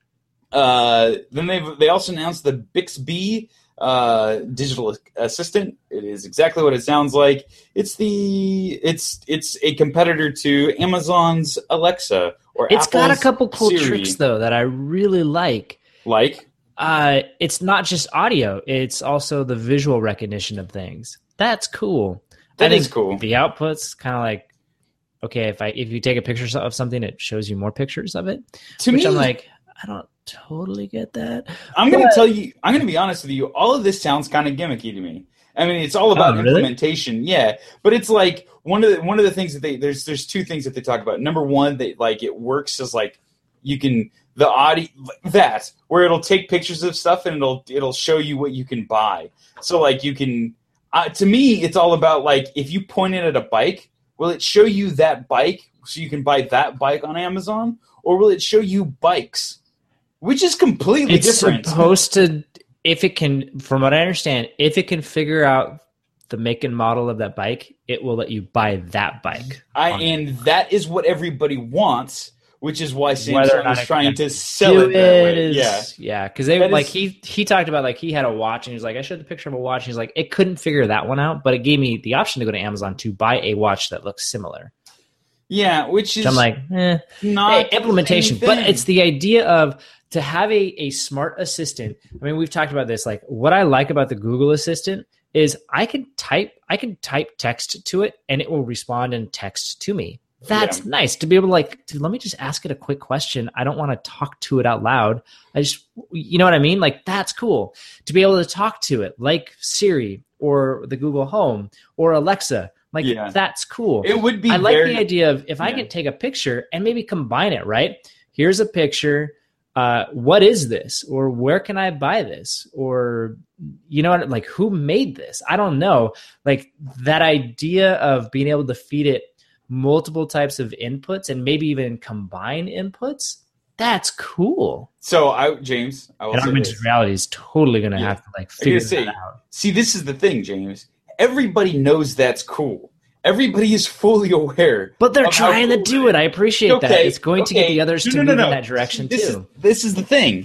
Uh. Then they they also announced the Bixby uh, digital assistant. It is exactly what it sounds like. It's the it's it's a competitor to Amazon's Alexa or It's got a Apple's couple cool Siri. tricks though that I really like. Like Uh, it's not just audio; it's also the visual recognition of things. That's cool. That I is think cool. The output's kind of like, okay, if I if you take a picture of something, it shows you more pictures of it. to which me, I'm like, I don't totally get that. I'm going to But- tell you, I'm going to be honest with you. All of this sounds kind of gimmicky to me. I mean, it's all about Oh, really? implementation, yeah. But it's like one of the one of the things that they there's there's two things that they talk about. Number one, they like it works as like you can the audio that where it'll take pictures of stuff and it'll it'll show you what you can buy. So like you can uh, to me, it's all about like if you point it at a bike, will it show you that bike so you can buy that bike on Amazon, or will it show you bikes? Which is completely It's different. supposed to, if it can, from what I understand, if it can figure out the make and model of that bike, it will let you buy that bike. I, on- and that is what everybody wants, which is why Whether or Samsung not was it trying can to sell Do it that way. is- Yeah, yeah, because they That like is- he he talked about like he had a watch and he was like, I showed the picture of a watch. And he's like, it couldn't figure that one out, but it gave me the option to go to Amazon to buy a watch that looks similar. yeah, which is So I'm like, eh. not Hey, implementation, the same but thing. it's the idea of to have a, a smart assistant. I mean, we've talked about this. Like, what I like about the Google Assistant is I can type, I can type text to it, and it will respond in text to me. That's Yeah. nice to be able to like, dude, let me just ask it a quick question. I don't want to talk to it out loud. I just, you know what I mean? Like, that's cool to be able to talk to it like Siri or the Google Home or Alexa Like, Yeah. that's cool. It would be I like very, the idea of if I yeah. can take a picture and maybe combine it, right? Here's a picture. Uh, what is this? Or where can I buy this? Or, you know, like, who made this? I don't know. Like, that idea of being able to feed it multiple types of inputs and maybe even combine inputs, that's cool. So, I, James, I will And say augmented this. reality is totally going to Yeah. have to, like, I figure gotta say, that out. see, this is the thing, James. Everybody knows that's cool. Everybody is fully aware. But they're of how trying to cool do it. I appreciate Okay, that. It's going to get okay. the others No, to no, no, move no. in that direction, this too. Is, this is the thing.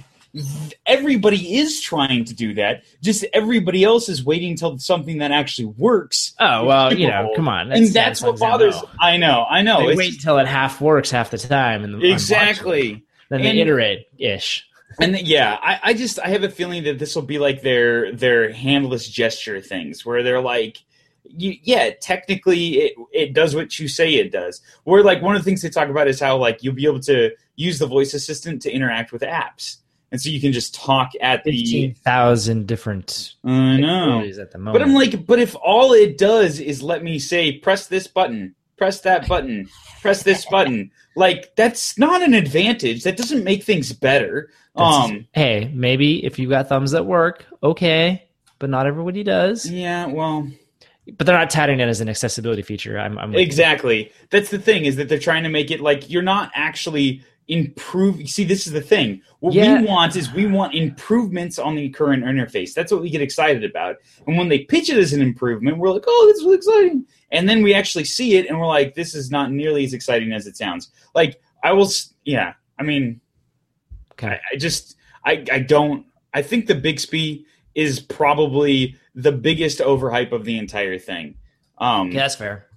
Everybody is trying to do that. Just everybody else is waiting until something that actually works. Oh, well, is you know, capable. come on. and that's what Samsung's bothers. M O. I know, I know. They It's wait just- until it half works half the time. And exactly. Then they And- iterate ish. And th- yeah, I, I just I have a feeling that this will be like their their handless gesture things, where they're like, you, yeah, technically it it does what you say it does. Where like one of the things they talk about is how like you'll be able to use the voice assistant to interact with apps, and so you can just talk at Fifteen the. thousand different I know, capabilities at the moment. but I'm like, but if all it does is let me say press this button, press that button, press this button, like that's not an advantage. That doesn't make things better. That's- Um. hey, maybe if you got thumbs that work, okay, but not everybody does. Yeah. Well. But they're not touting it as an accessibility feature. I'm, I'm with you. Exactly. That's the thing, is that they're trying to make it like you're not actually improve. See, this is the thing. What Yeah. we want is we want improvements on the current interface. That's what we get excited about. And when they pitch it as an improvement, we're like, oh, this is really exciting. And then we actually see it and we're like, this is not nearly as exciting as it sounds. Like, I will, s- yeah, I mean, Okay. I, I just, I, I don't, I think the Bixby is probably the biggest overhype of the entire thing. Um, Okay, that's fair.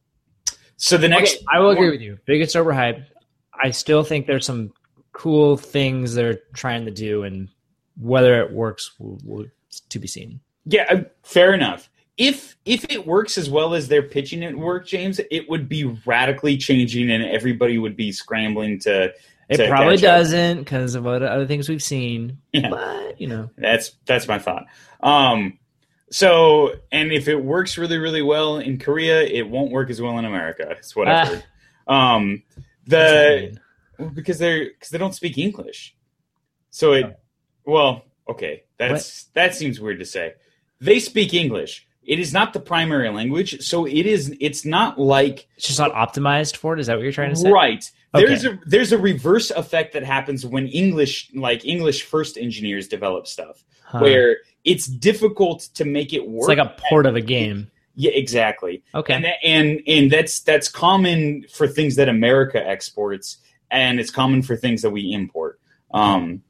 So the next, Okay, I will agree with you. Biggest overhype. I still think there's some cool things they're trying to do, and whether it works will, will to be seen. Yeah, uh, fair enough. If if it works as well as they're pitching it work, James, it would be radically changing, and everybody would be scrambling to. It to probably catch up. doesn't because of what other things we've seen. Yeah. But, you know. That's that's my thought. Um, so, and if it works really really well in Korea, it won't work as well in America. That's what I've Ah. heard. Um, What's that the mean? well, because they're because they don't speak English, so it well okay that's that seems weird to say. They speak English. It is not the primary language, so it is. It's not like It's just not optimized for it. Is that what you're trying to say? right. Okay. There's a there's a reverse effect that happens when English like English first engineers develop stuff Huh. where it's difficult to make it work. It's like a port of a game. Yeah, exactly. Okay. And that, and and that's that's common for things that America exports, and it's common for things that we import. Um,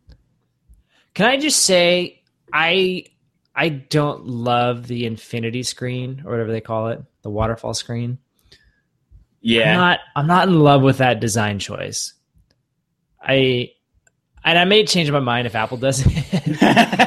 Can I just say I I don't love the infinity screen or whatever they call it, the waterfall screen. yeah, I'm not I'm not in love with that design choice. I and I may change my mind if Apple does it.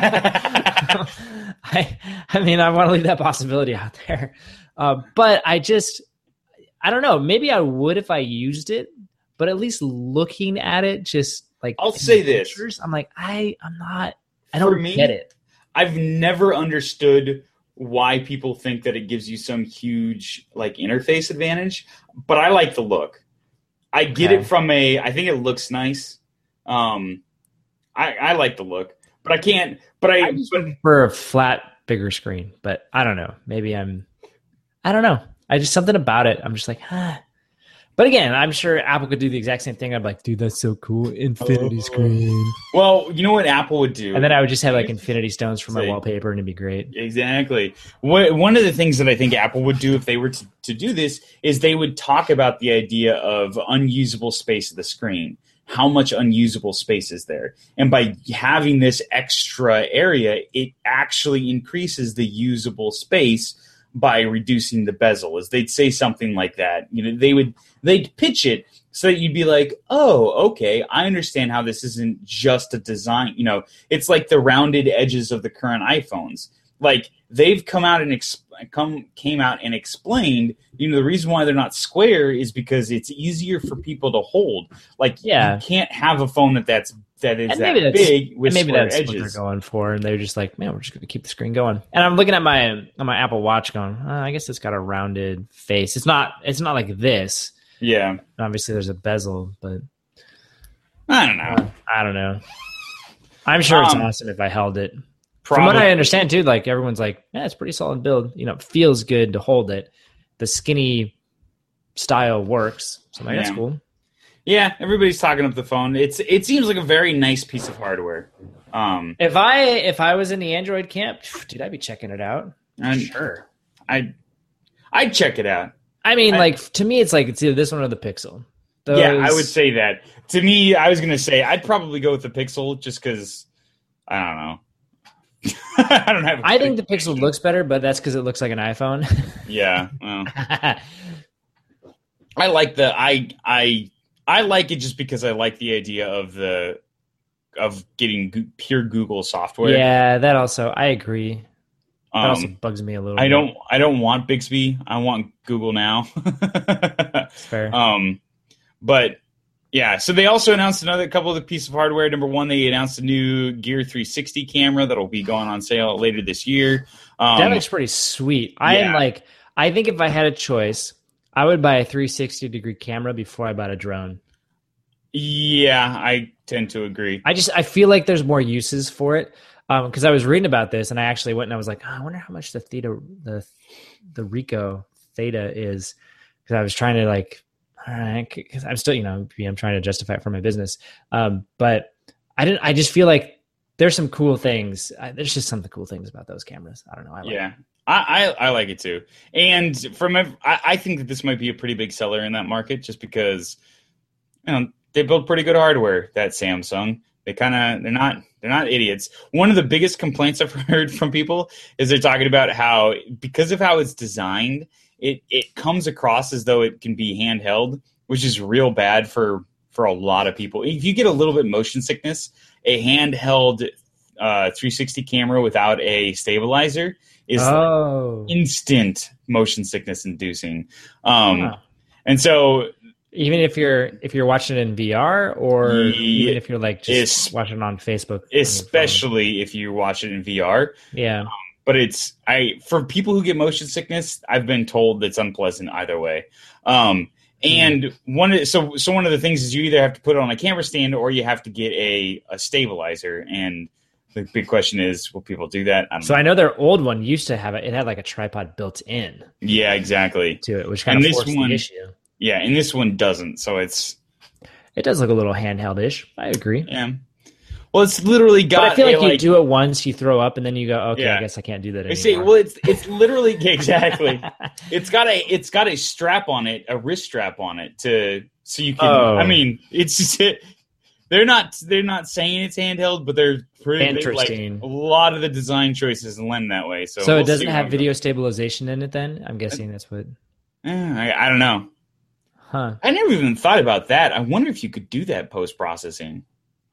I I mean I want to leave that possibility out there. Uh, but I just I don't know. Maybe I would if I used it, but at least looking at it, just like I'll in say the this. pictures, I'm like I I'm not I For don't me, get it. I've never understood why people think that it gives you some huge like interface advantage, but I like the look. I get Okay. it from a. I think it looks nice. Um, I I like the look, but I can't. But I. I just but, prefer a flat, bigger screen, but I don't know. Maybe I'm, I don't know. I just something about it. I'm just like, huh. But again, I'm sure Apple could do the exact same thing. I'm like, dude, that's so cool, infinity Oh. screen. well, you know what Apple would do, And then I would just have like infinity stones for my See. wallpaper, and it'd be great. Exactly. What, one of the things that I think Apple would do if they were to, to do this is they would talk about the idea of unusable space of the screen. How much unusable space is there? And by having this extra area, it actually increases the usable space by reducing the bezel. Is they'd say something like that. You know, they would they'd pitch it so that you'd be like, oh, okay, I understand how this isn't just a design. You know, it's like the rounded edges of the current iPhones. Like they've come out and exp- come came out and explained, you know, the reason why they're not square is because it's easier for people to hold. Like Yeah. you can't have a phone that that's that is And that maybe that's big with and maybe square that's what edges. they're going for, and they're just like, man, we're just going to keep the screen going. And I'm looking at my on my Apple Watch, going, oh, I guess it's got a rounded face. It's not it's not like this. Yeah, Obviously, there's a bezel, but I don't know. uh, I don't know. I'm sure it's Um, awesome if I held it. Probably. From what I understand, too, like everyone's like, yeah, it's a pretty solid build. You know, it feels good to hold it. The skinny style works, so I'm like, Yeah. that's cool. Yeah, everybody's talking up the phone. It's it seems like a very nice piece of hardware. Um, If I if I was in the Android camp, dude, I'd be checking it out. and Sure. I I'd check it out. I mean, I- like to me, it's like it's either this one or the Pixel. Those, Yeah, I would say that. To me, I was going to say I'd probably go with the Pixel just because I don't know. I don't have. a I think the big- Pixel looks better, but that's because it looks like an iPhone. Yeah, well, I like the I I I like it just because I like the idea of the of getting go- pure Google software. yeah, that also I agree. That also Um, bugs me a little. I bit. don't I don't want Bixby. I want Google now. It's fair. Um, but yeah, so they also announced another couple of the pieces of hardware. Number one, they announced a new Gear three sixty camera that'll be going on sale later this year. Um, that looks pretty sweet. I am yeah. like, I think if I had a choice, I would buy a three sixty degree camera before I bought a drone. yeah, I tend to agree. I just I feel like there's more uses for it because I was reading about this and I actually went and I was like, oh, I wonder how much the theta the the Ricoh Theta is because I was trying to like, all right, because I'm still you know I'm trying to justify it for my business, um, but I didn't. I just feel like there's some cool things. I, there's just some cool things about those cameras. I don't know. I like Yeah, I, I I like it too. And from ev- I, I think that this might be a pretty big seller in that market just because you know they build pretty good hardware. That Samsung, they kind of they're not they're not idiots. One of the biggest complaints I've heard from people is they're talking about how because of how it's designed, it it comes across as though it can be handheld, which is real bad for for a lot of people. If you get a little bit motion sickness, a handheld uh, three sixty camera without a stabilizer is Oh, instant motion sickness inducing. Um, Wow. And so even if you're if you're watching it in V R or Ye- even if you're like just es- watching it on Facebook, on your phone. especially if you watch it in V R. yeah. But it's I for people who get motion sickness, I've been told it's unpleasant either way. Um, and one so so one of the things is you either have to put it on a camera stand or you have to get a, a stabilizer. And the big question is, will people do that? I don't So know. I know their old one used to have it. It had like a tripod built in Yeah, exactly. to it, which kind And of this forced one- the issue. Yeah, and this one doesn't. So it's It does look a little handheld-ish. I agree. yeah. Well, it's literally got. But I feel a, like you do it once, you throw up, and then you go, okay, Yeah. I guess I can't do that I anymore. see. Well, it's it's literally exactly. It's got a it's got a strap on it, a wrist strap on it to so you can. Oh. I mean, it's just it, they're not they're not saying it's handheld, but they're pretty they- Interesting. Like, a lot of the design choices lend that way. So so we'll it doesn't see have where video stabilization in it then? I'm guessing that's what... we go. Eh, I, I don't know. Huh. I never even thought about that. I wonder if you could do that post processing.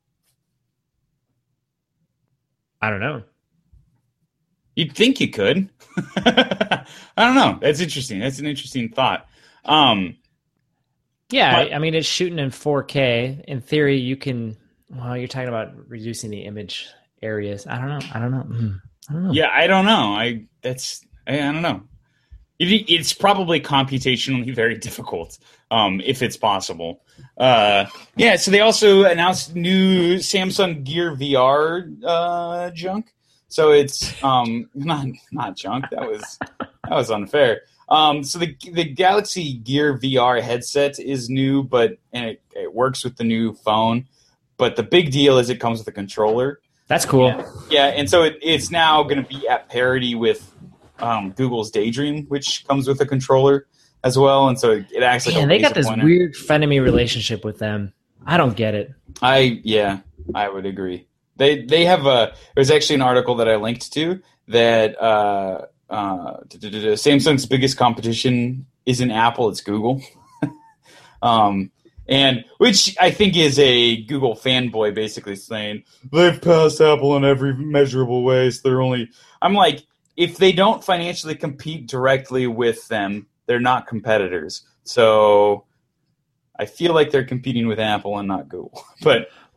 I don't know. You'd think you could. I don't know. That's interesting. That's an interesting thought. Um, Yeah, But- I, I mean, it's shooting in four K. In theory, you can... Well, you're talking about reducing the image areas. I don't know. I don't know. Mm. I don't know. Yeah, I don't know. I that's I, I don't know. It, it's probably computationally very difficult, um, if it's possible. Uh, yeah. So they also announced new Samsung Gear V R uh, junk. So it's um, not not junk. That was that was unfair. Um, so the the Galaxy Gear V R headset is new, but and it, it works with the new phone. But the big deal is it comes with a controller. That's cool. Yeah, yeah, and so it, it's now going to be at parity with um, Google's Daydream, which comes with a controller as well, and so it, it acts like Man, a they got laser this pointer. weird frenemy relationship with them. I don't get it. I yeah, I would agree. They they have a. There's actually an article that I linked to that uh, uh, Samsung's biggest competition isn't Apple, it's Google. um, and which I think is a Google fanboy basically saying they've passed Apple in every measurable way. So they're only. I'm like, if they don't financially compete directly with them, they're not competitors. So I feel like they're competing with Apple and not Google. But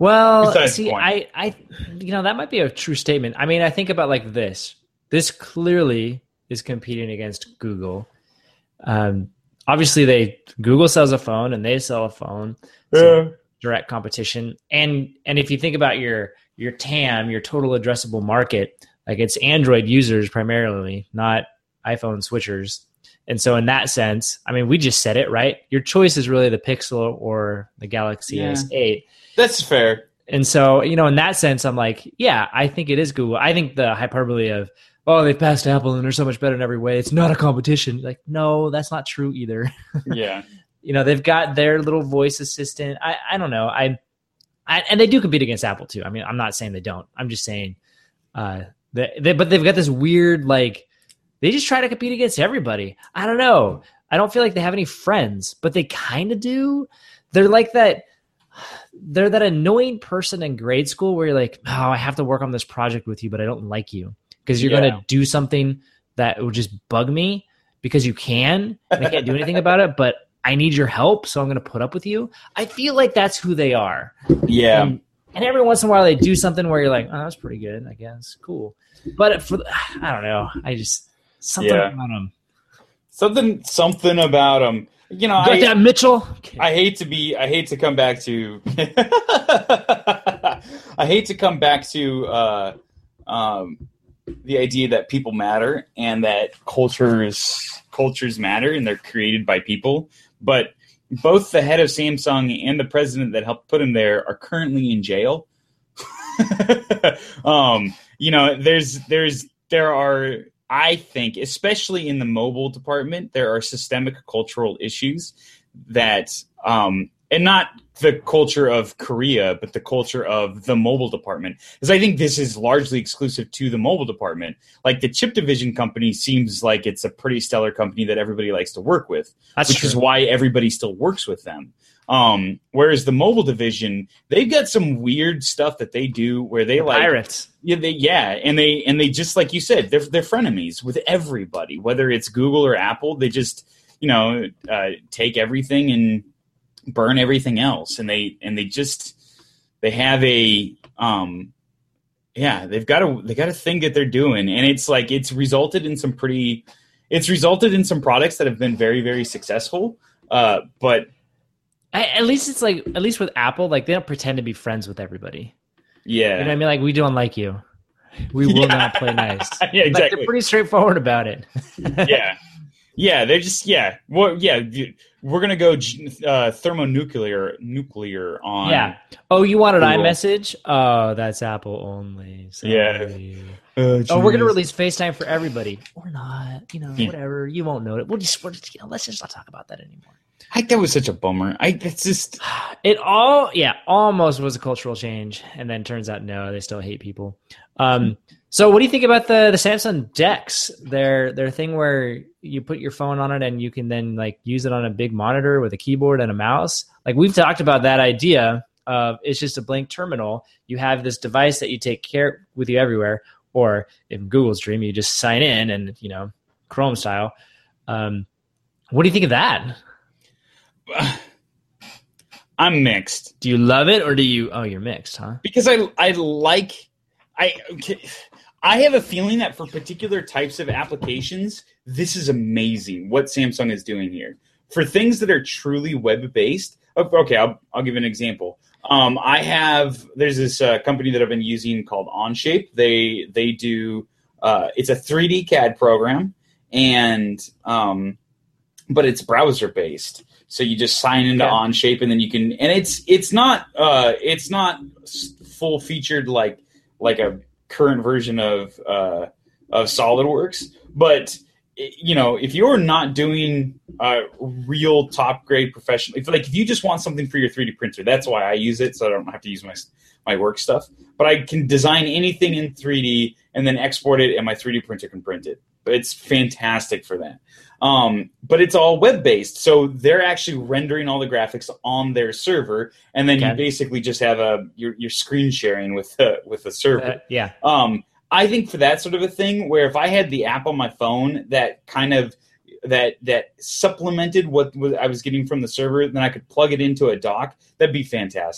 Well, Besides see, point. I, I, you know, that might be a true statement. I mean, I think about like this. This clearly is competing against Google. Um, obviously, they Google sells a phone and they sell a phone. So Yeah. direct competition. And and if you think about your your T A M, your total addressable market, like it's Android users primarily, not iPhone switchers. And so in that sense, I mean, we just said it, right? Your choice is really the Pixel or the Galaxy Yeah. S eight. That's fair. And so, you know, in that sense, I'm like, yeah, I think it is Google. I think the hyperbole of, oh, they've passed Apple and they're so much better in every way, it's not a competition. Like, no, that's not true either. Yeah. You know, they've got their little voice assistant. I, I don't know. I, I and they do compete against Apple too. I mean, I'm not saying they don't. I'm just saying, uh, they, they, but they've got this weird, like, they just try to compete against everybody. I don't know. I don't feel like they have any friends, but they kind of do. They're like that. They're that annoying person in grade school where you're like, oh, I have to work on this project with you, but I don't like you because you're Yeah. going to do something that will just bug me because you can. And I can't do anything about it, but I need your help, so I'm going to put up with you. I feel like that's who they are. Yeah. And, and every once in a while they do something where you're like, oh, that's pretty good, I guess. Cool. But for I don't know. I just something Yeah. about them. Something something about them. You know, Got I, that, Mitchell? Okay. I hate to be I hate to come back to I hate to come back to uh, um, the idea that people matter and that cultures cultures matter and they're created by people. But both the head of Samsung and the president that helped put him there are currently in jail. um, you know, there's there's there are I think, especially in the mobile department, there are systemic cultural issues that, um, and not the culture of Korea, but the culture of the mobile department. Because I think this is largely exclusive to the mobile department. Like the chip division company seems like it's a pretty stellar company that everybody likes to work with, That's which true. is why everybody still works with them. Um, whereas the mobile division, they've got some weird stuff that they do where they The like pirates. yeah, they yeah, and they and they just like you said, they're they're frenemies with everybody, whether it's Google or Apple. They just you know uh, take everything and burn everything else, and they and they just they have a um yeah they've got a they got a thing that they're doing, and it's like it's resulted in some pretty it's resulted in some products that have been very very successful, uh, but. I, at least it's like, at least with Apple, like they don't pretend to be friends with everybody. Yeah, You know what I mean? Like, we don't like you. We will Yeah. not play nice. Yeah, Like, exactly. they're pretty straightforward about it. yeah, yeah. They're just yeah. Well, yeah. We're gonna go uh, thermonuclear nuclear on. Yeah. Oh, you wanted Google. iMessage? Oh, that's Apple only. Sorry. Yeah. Uh, Oh, we're gonna geez. release FaceTime for everybody, or not? You know, Yeah. whatever. You won't know it. We'll just, we'll just, you know, let's just not talk about that anymore. I, that was such a bummer. I it's just It all, yeah, almost was a cultural change, and then turns out no, they still hate people. Um, so, what do you think about the the Samsung Dex? Their their thing where you put your phone on it and you can then like use it on a big monitor with a keyboard and a mouse. Like we've talked about that idea of it's just a blank terminal. You have this device that you take care with you everywhere, or in Google's dream, you just sign in and you know Chrome style. Um, what do you think of that? I'm mixed Do you love it or do you? Oh, you're mixed, huh? because I I like I okay, I have a feeling that for particular types of applications, this is amazing what Samsung is doing here. For things that are truly web based, okay, I'll I'll give an example. Um, I have there's this uh, company that I've been using called Onshape. They they do uh, it's a three D C A D program, and um, but it's browser based. So you just sign into Okay. Onshape, and then you can, and it's it's not uh, it's not full featured like like a current version of uh, of SolidWorks, but you know if you're not doing uh, real top grade professional, if like if you just want something for your three D printer, that's why I use it, so I don't have to use my my work stuff. But I can design anything in three D and then export it, and my three D printer can print it. But it's fantastic for that. Um, but it's all web-based, so they're actually rendering all the graphics on their server, and then Okay. you basically just have a your your screen sharing with the with the server. Uh, yeah. Um, I think for that sort of a thing, where if I had the app on my phone that kind of that that supplemented what was- I was getting from the server, then I could plug it into a dock. That'd be fantastic.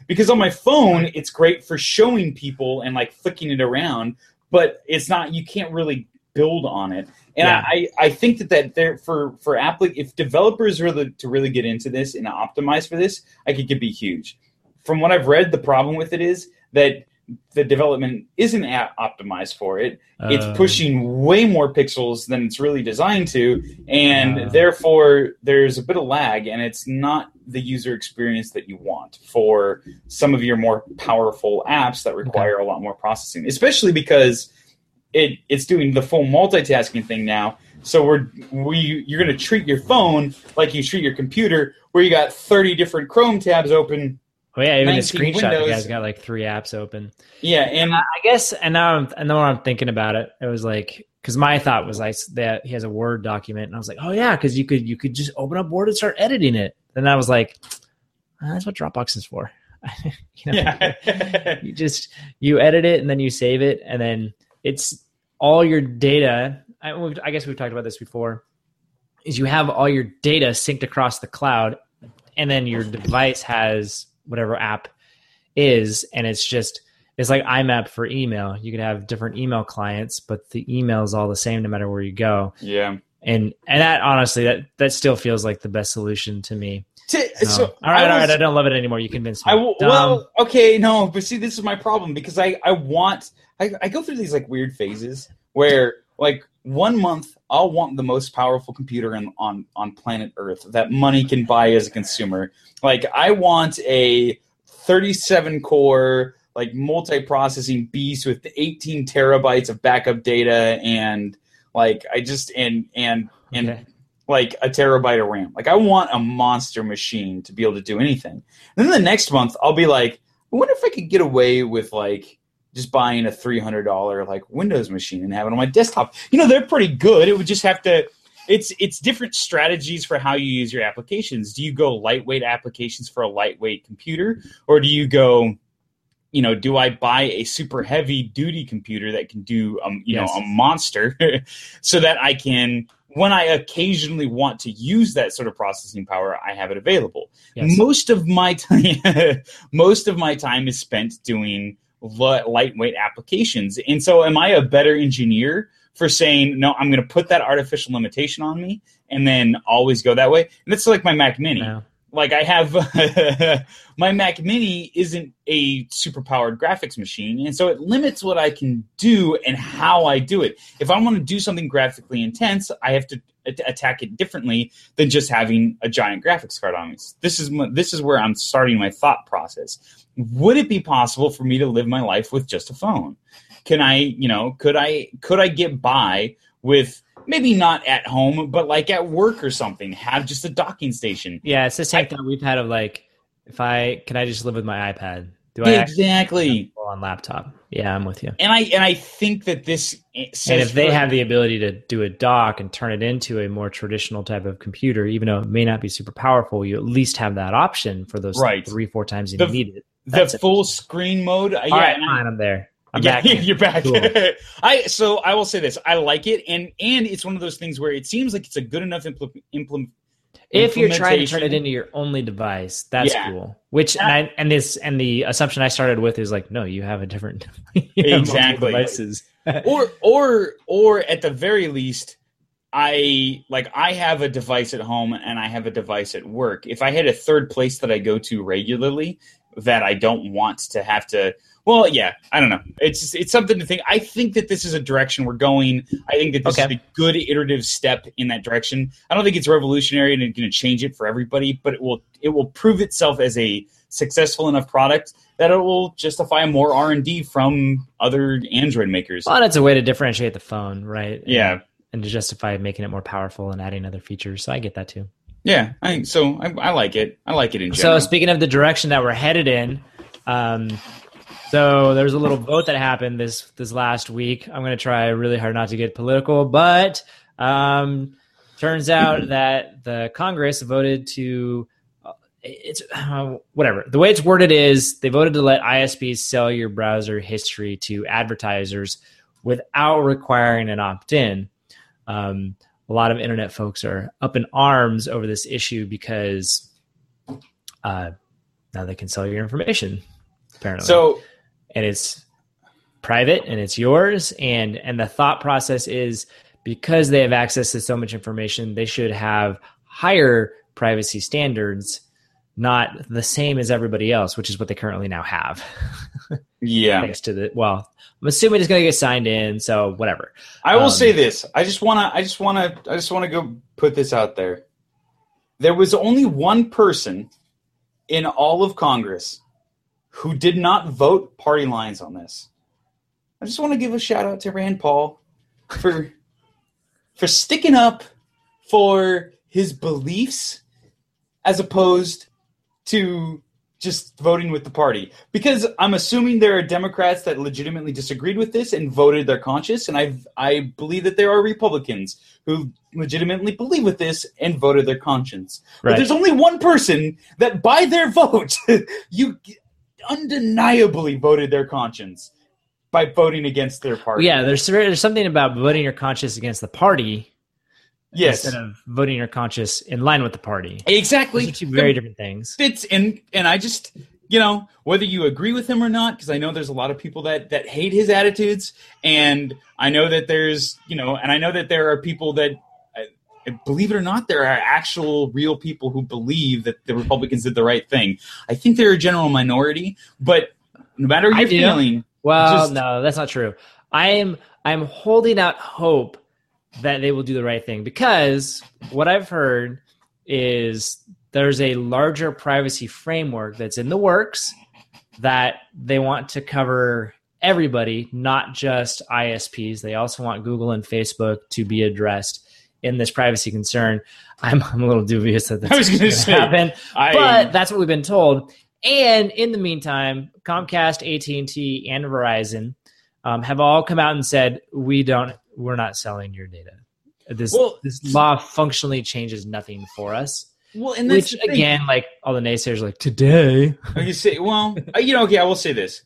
because on my phone it's great for showing people and like flicking it around, but it's not. You can't really build on it. And Yeah. I, I think that that there for for Apple, if developers really to really get into this and optimize for this, I think it could be huge. From what I've read, the problem with it is that the development isn't a- optimized for it. It's Uh, pushing way more pixels than it's really designed to, and Uh. therefore there's a bit of lag, and it's not the user experience that you want for some of your more powerful apps that require a lot more processing, especially because it it's doing the full multitasking thing now. So we're we you're going to treat your phone like you treat your computer, where you got thirty different Chrome tabs open. Oh yeah, even the nineteen screenshot, the windows. guy's got like three apps open. Yeah, and I guess, and now I'm, and now when I'm thinking about it, it was like, because my thought was like that he has a Word document, and I was like, oh yeah, because you could you could just open up Word and start editing it. Then I was like, oh, that's what Dropbox is for. you know, yeah. you just you edit it and then you save it, and then it's all your data. I, we've, I guess we've talked about this before. Is you have all your data synced across the cloud, and then your device has whatever app is, and it's just it's like I M A P for email. You could have different email clients, but the email is all the same no matter where you go. Yeah. And and that honestly, that that still feels like the best solution to me. To, So, so all right, I all right, was- I don't love it anymore. You convinced me. I w- Dumb. well, okay, no, but see, this is my problem because I, I want I, I go through these like weird phases where like one month I'll want the most powerful computer in, on on planet Earth that money can buy as a consumer. Like I want a thirty-seven core like multi-processing beast with eighteen terabytes of backup data and like I just and and and. Okay. like a terabyte of RAM. Like I want a monster machine to be able to do anything. And then the next month I'll be like, I wonder if I could get away with like just buying a three hundred dollars like Windows machine and have it on my desktop. You know, they're pretty good. It would just have to it's it's different strategies for how you use your applications. Do you go lightweight applications for a lightweight computer, or do you go, you know, do I buy a super heavy duty computer that can do um you Yes. know a monster so that I can, when I occasionally want to use that sort of processing power, I have it available. Yes. Most of my time, most of my time is spent doing li- lightweight applications. And so, am I a better engineer for saying no? I'm going to put that artificial limitation on me and then always go that way. And that's like my Mac Mini. No. Like I have my Mac Mini isn't a super powered graphics machine, and so it limits what I can do and how I do it. If I want to do something graphically intense, I have to a- attack it differently than just having a giant graphics card on me. This is my, this is where I'm starting my thought process. Would it be possible for me to live my life with just a phone? Can I, you know, could I could I get by with maybe not at home, but like at work or something, have just a docking station? Yeah, it's the same I- thing we've had of like, if I can I just live with my iPad? Do I actually Exactly. go on laptop? Yeah, I'm with you. And I and I think that this says And if they for- have the ability to do a dock and turn it into a more traditional type of computer, even though it may not be super powerful, you at least have that option for those Right. three, four times you The- need it. the That's it. full screen mode, uh, yeah, All right, and I- fine, I'm there. I'm yeah, back. you're back. Cool. I so I will say this: I like it, and and it's one of those things where it seems like it's a good enough implement. Implement If you're trying to turn it implementation. into your only device, that's Yeah. cool. Which and, I, and this and the assumption I started with is like, no, you have a different you have multiple Exactly. devices. or or or at the very least, I like I have a device at home and I have a device at work. If I had a third place that I go to regularly that I don't want to have to, well, yeah, I don't know. It's it's something to think. I think that this is a direction we're going. I think that this Okay. is a good iterative step in that direction. I don't think it's revolutionary and it's going to change it for everybody, but it will it will prove itself as a successful enough product that it will justify more R and D from other Android makers. Well, that's a way to differentiate the phone, right? Yeah. And, and to justify making it more powerful and adding other features. So I get that too. Yeah, I so I, I like it. I like it in So general. speaking of the direction that we're headed in, um, so there was a little vote that happened this this last week. I'm going to try really hard not to get political, but um, turns out that the Congress voted to uh, it's uh, whatever the way it's worded is they voted to let I S Ps sell your browser history to advertisers without requiring an opt-in. Um, a lot of internet folks are up in arms over this issue because uh, now they can sell your information, apparently. So, and it's private and it's yours. And, and the thought process is because they have access to so much information, they should have higher privacy standards, not the same as everybody else, which is what they currently now have. Yeah. Thanks to the, well, I'm assuming it's going to get signed in. So whatever. I will Um, say this. I just want to, I just want to, I just want to go put this out there. There was only one person in all of Congress who did not vote party lines on this. I just want to give a shout out to Rand Paul for, for sticking up for his beliefs as opposed to just voting with the party. Because I'm assuming there are Democrats that legitimately disagreed with this and voted their conscience, and I I believe that there are Republicans who legitimately believe with this and voted their conscience. Right. But there's only one person that by their vote, you undeniably voted their conscience by voting against their party. Yeah, there's there's something about voting your conscience against the party Yes. instead of voting your conscience in line with the party. Exactly. Those are two very different things. Fits in, and I just, you know, whether you agree with him or not, because I know there's a lot of people that that hate his attitudes, and I know that there's, you know, and I know that there are people that, uh, believe it or not, there are actual real people who believe that the Republicans did the right thing. I think they're a general minority, but no matter your I do. feeling, Well, just- no, that's not true. I am I'm holding out hope that they will do the right thing, because what I've heard is there's a larger privacy framework that's in the works that they want to cover everybody, not just I S Ps. They also want Google and Facebook to be addressed in this privacy concern. I'm, I'm a little dubious that I was that's gonna going to say, happen, I- but that's what we've been told. And in the meantime, Comcast, A T and T, and Verizon um, have all come out and said, we don't, we're not selling your data. This Well, this law functionally changes nothing for us. well, and that's Which the thing. again, like all the naysayers, are like today. You say, well, uh, you know, okay, I will say this.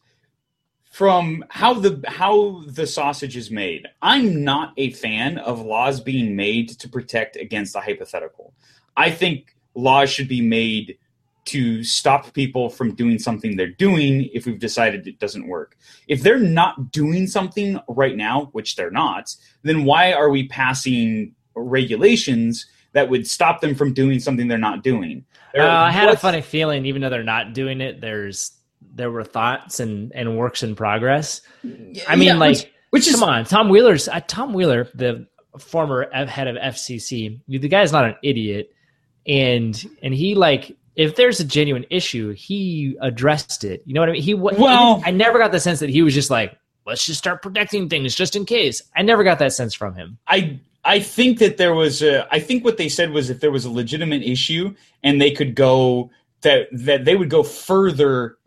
From how the how the sausage is made, I'm not a fan of laws being made to protect against a hypothetical. I think laws should be made to stop people from doing something they're doing if we've decided it doesn't work. If they're not doing something right now, which they're not, then why are we passing regulations that would stop them from doing something they're not doing? Uh, I had a What's- funny feeling, even though they're not doing it, there's there were thoughts and, and works in progress. I mean, Yeah, like, which, which is come on, Tom Wheeler's uh, Tom Wheeler, the former F- head of F C C. The guy's not an idiot, and and he like. If there's a genuine issue, he addressed it. You know what I mean? He wa- Well- I never got the sense that he was just like, let's just start protecting things just in case. I never got that sense from him. I I think that there was a, I think what they said was if there was a legitimate issue and they could go that that they would go further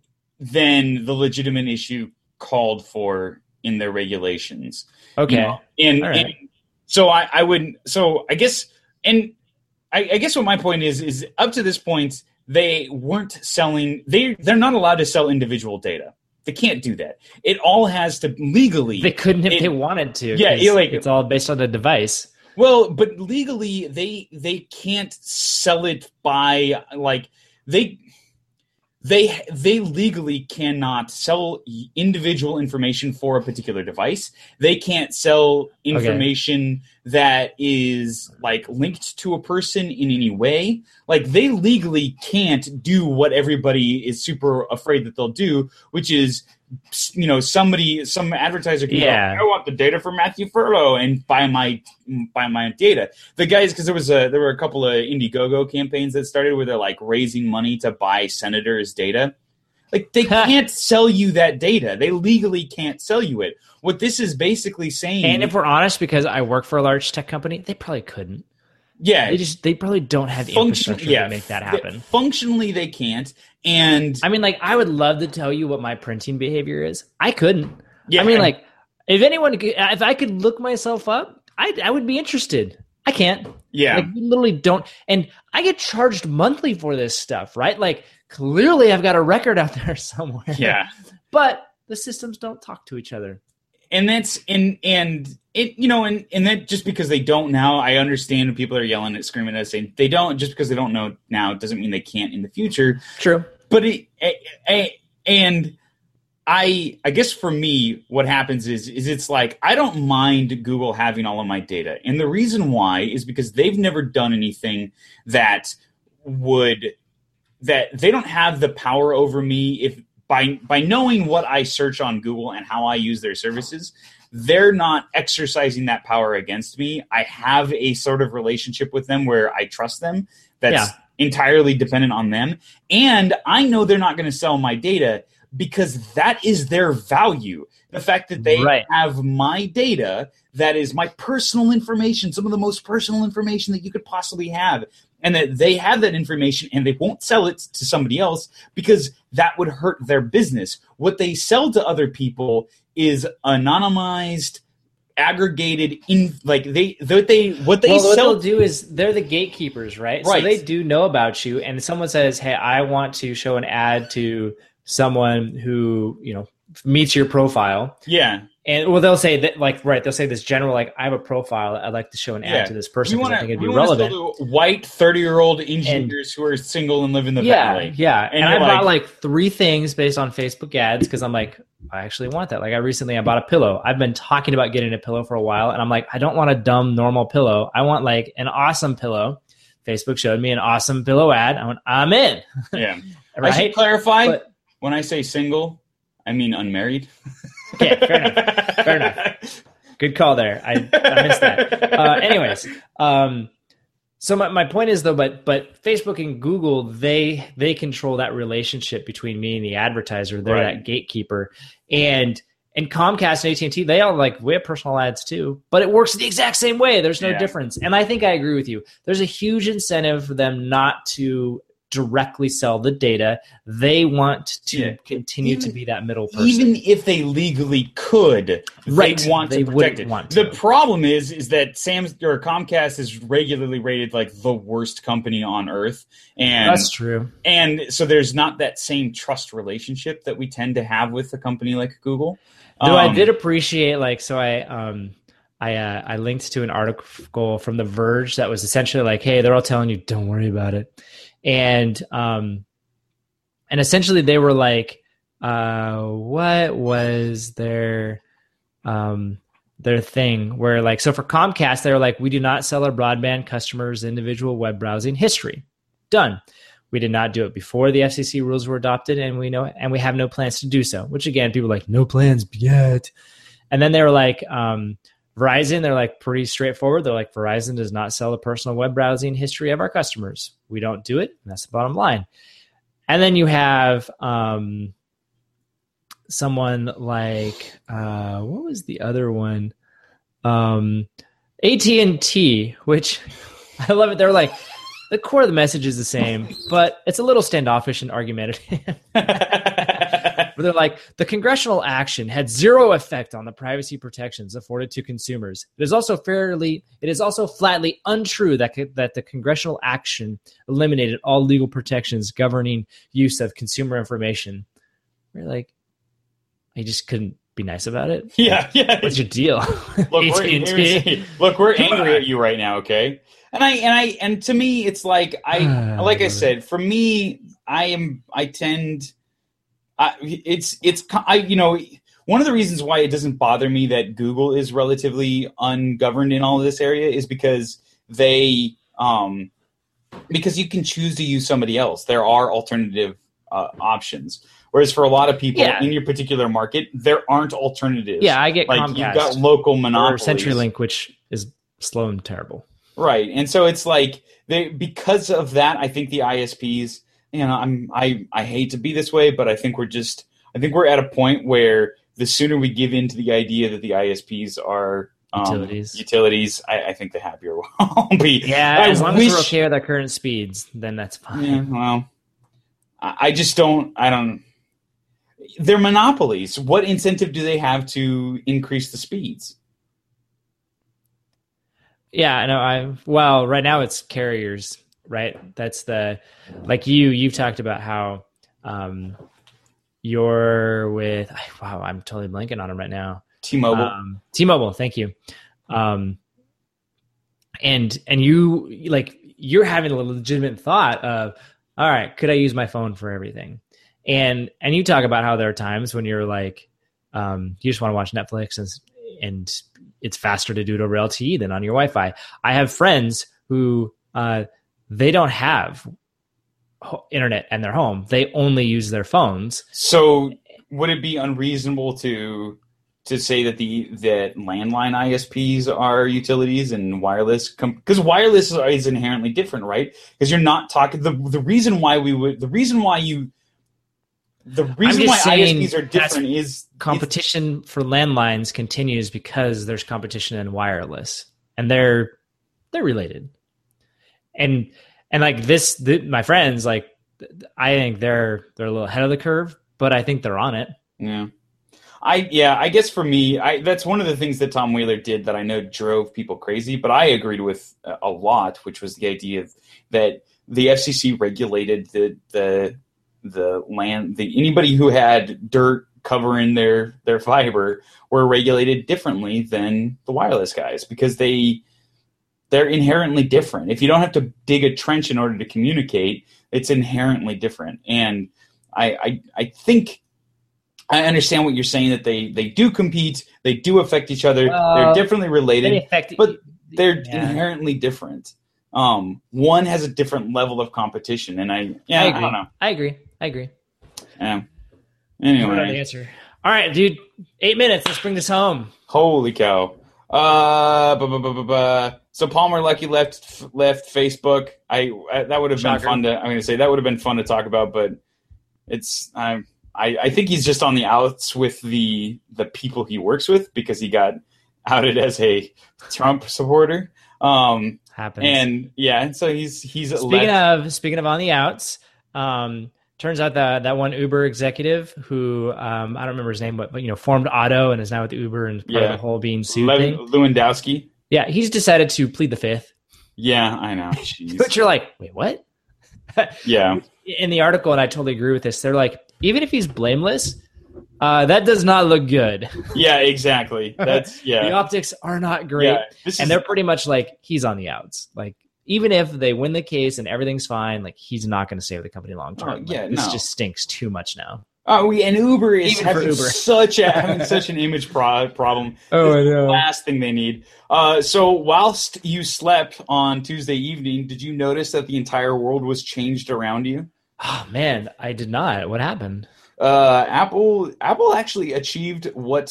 than the legitimate issue called for in their regulations. Okay. You know? And, All right. and so I, I would so I guess and I, I guess what my point is is up to this point they weren't selling they they're not allowed to sell individual data. They can't do that. It all has to legally. They couldn't if it- they wanted to. Yeah, 'cause you're like- it's all based on the device. Well, but legally, they they can't sell it by like they they they legally cannot sell individual information for a particular device. They can't sell information that is like linked to a person in any way. Like they legally can't do what everybody is super afraid that they'll do, which is, you know, somebody, some advertiser can Yeah. go, I want the data for Matthew Furlow and buy my buy my data. The guys, because there was a there were a couple of Indiegogo campaigns that started where they're like raising money to buy senators' data. Like they can't sell you that data. They legally can't sell you it. What this is basically saying, And if we're honest, because I work for a large tech company, they probably couldn't. yeah, They just they probably don't have the function, infrastructure yeah, to make that f- happen. Functionally, they can't. And I mean, like, I would love to tell you what my printing behavior is. I couldn't. yeah, I mean, like, if anyone, could, if I could look myself up, I I would be interested. I can't. yeah, Like, we literally don't. And I get charged monthly for this stuff, right? Like, clearly I've got a record out there somewhere. yeah. But the systems don't talk to each other. And that's and and it you know and and that just because they don't now, I understand when people are yelling at screaming at us saying they don't, just because they don't know now doesn't mean they can't in the future. True. but it, a, a, and I I guess for me, what happens is is it's like I don't mind Google having all of my data, and the reason why is because they've never done anything that would that they don't have the power over me if by by knowing what I search on Google and how I use their services. They're not exercising that power against me. I have a sort of relationship with them where I trust them. That's yeah. entirely dependent on them. And I know they're not going to sell my data because that is their value. The fact that they right. have my data, that is my personal information, some of the most personal information that you could possibly have, and that they have that information and they won't sell it to somebody else because that would hurt their business. What they sell to other people is anonymized, aggregated, in like they what they what they well, what sell. They'll do is they're the gatekeepers, right? right? So they do know about you, and someone says, "Hey, I want to show an ad to someone who you know meets your profile." Yeah. And well, they'll say that, like, right? They'll say this general, like, I have a profile. I'd like to show an ad yeah. to this person because I think it'd be relevant. White thirty-year-old engineers and, who are single and live in the yeah, valley. Yeah, and, and I like, bought like three things based on Facebook ads because I'm like, I actually want that. Like, I recently I bought a pillow. I've been talking about getting a pillow for a while, and I'm like, I don't want a dumb normal pillow. I want like an awesome pillow. Facebook showed me an awesome pillow ad. I went, I'm in. Yeah, right? I should clarify but, when I say single, I mean unmarried. Okay, fair enough. Fair enough. Good call there. I, I missed that. Uh, anyways, um, so my, my point is though, but but Facebook and Google, they they control that relationship between me and the advertiser. They're right. that gatekeeper, and and Comcast and A T and T, they all like we have personal ads too, but it works the exact same way. There's no yeah. difference, and I think I agree with you. There's a huge incentive for them not to directly sell the data. They want to yeah. continue even, to be that middle person. Even if they legally could, right. they want they to protect it. Want to. The problem is is that Sam's or Comcast is regularly rated like the worst company on earth. And that's true. And so there's not that same trust relationship that we tend to have with a company like Google. Though um, I did appreciate like so I um I uh, I linked to an article from The Verge that was essentially like, hey, they're all telling you don't worry about it. And um, and essentially they were like, uh, what was their um, their thing? Where like, so for Comcast, they were like, we do not sell our broadband customers individual web browsing history. Done. We did not do it before the F C C rules were adopted, and we know, and we have no plans to do so. Which again, people were like, no plans yet. And then they were like, um, Verizon, they're like pretty straightforward. They're like, Verizon does not sell the personal web browsing history of our customers. We don't do it. And that's the bottom line. And then you have um, someone like, uh, what was the other one? Um, A T and T, which I love it. They're like, the core of the message is the same, but it's a little standoffish and argumentative. Where they're like, the congressional action had zero effect on the privacy protections afforded to consumers. It is also fairly, it is also flatly untrue that that the congressional action eliminated all legal protections governing use of consumer information. We're like, I just couldn't be nice about it. Yeah, yeah. What's your deal? Look, we're, look, we're angry at you right now, okay? And I and I and to me, it's like I like I said, for me, I am I tend. Uh, it's it's I you know one of the reasons why it doesn't bother me that Google is relatively ungoverned in all of this area is because they um because you can choose to use somebody else. There are alternative uh, options. Whereas for a lot of people yeah. in your particular market, there aren't alternatives. Yeah, I get like Comcast. You've got local monopolies. Or CenturyLink, which is slow and terrible. Right, and so it's like they because of that, I think the I S Ps. You know, I'm I I hate to be this way, but I think we're just I think we're at a point where the sooner we give in to the idea that the I S Ps are um, utilities, utilities, I, I think the happier we'll be. Yeah, I as long wish, as we're okay with our current speeds, then that's fine. Yeah, well, I, I just don't. I don't. They're monopolies. What incentive do they have to increase the speeds? Yeah, I know. I well, right now it's carriers. Right. That's the, like you, you've talked about how um, you're with, wow, I'm totally blanking on them right now. T-Mobile. Um, T-Mobile. Thank you. Um, and, and you like, you're having a legitimate thought of, all right, could I use my phone for everything? And and you talk about how there are times when you're like, um, you just want to watch Netflix and and it's faster to do it over L T E than on your Wi-Fi. I have friends who uh, they don't have internet in their home. They only use their phones. So would it be unreasonable to to say that the that landline I S Ps are utilities and wireless? Because wireless is inherently different, right? Because you're not talking the the reason why we would the reason why you the reason why I S Ps are different is competition is, for landlines continues because there's competition in wireless, and they're they're related. And and like this, the, my friends, like I think they're they're a little ahead of the curve, but I think they're on it. Yeah. I yeah, I guess for me, I that's one of the things that Tom Wheeler did that I know drove people crazy, but I agreed with a lot, which was the idea of, that the F C C regulated the the the land the anybody who had dirt covering their their fiber were regulated differently than the wireless guys because they they're inherently different. If you don't have to dig a trench in order to communicate, it's inherently different. And I I, I think I understand what you're saying, that they, they do compete, they do affect each other, uh, they're differently related, they affect, but they're yeah. inherently different. Um, one has a different level of competition, and I yeah, I, agree. I don't know. I agree. I agree. Yeah. Anyway. The answer. All right, dude. Eight minutes. Let's bring this home. Holy cow. Uh, bu- bu- bu- bu- bu. So Palmer Luckey left left Facebook. I, I that would have been fun to. I'm going to say that would have been fun to talk about, but it's I, I I think he's just on the outs with the the people he works with because he got outed as a Trump supporter. Um, Happens. And yeah, and so he's he's speaking left. of speaking of on the outs. Um, turns out that that one Uber executive who um, I don't remember his name, but, but you know formed Otto and is now with Uber and part yeah. of the whole being sued Le- thing. Lewandowski. Yeah, he's decided to plead the fifth. Yeah, I know. Jeez. But you're like, wait, what? Yeah. In the article, and I totally agree with this, they're like, even if he's blameless, uh, that does not look good. Yeah, exactly. That's yeah. The optics are not great, yeah, and is- they're pretty much like he's on the outs. Like even if they win the case and everything's fine, like he's not going to save the company long term. Oh, yeah, like, this no. just stinks too much now. Oh, we, and Uber is Even having Uber. such a having such an image pro- problem. Oh, This I is know. the last thing they need. Uh, so, whilst you slept on Tuesday evening, did you notice that the entire world was changed around you? Oh man, I did not. What happened? Uh, Apple Apple actually achieved what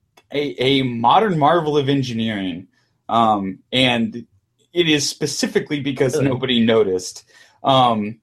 a, a modern marvel of engineering, um, and it is specifically because Really? nobody noticed. Um,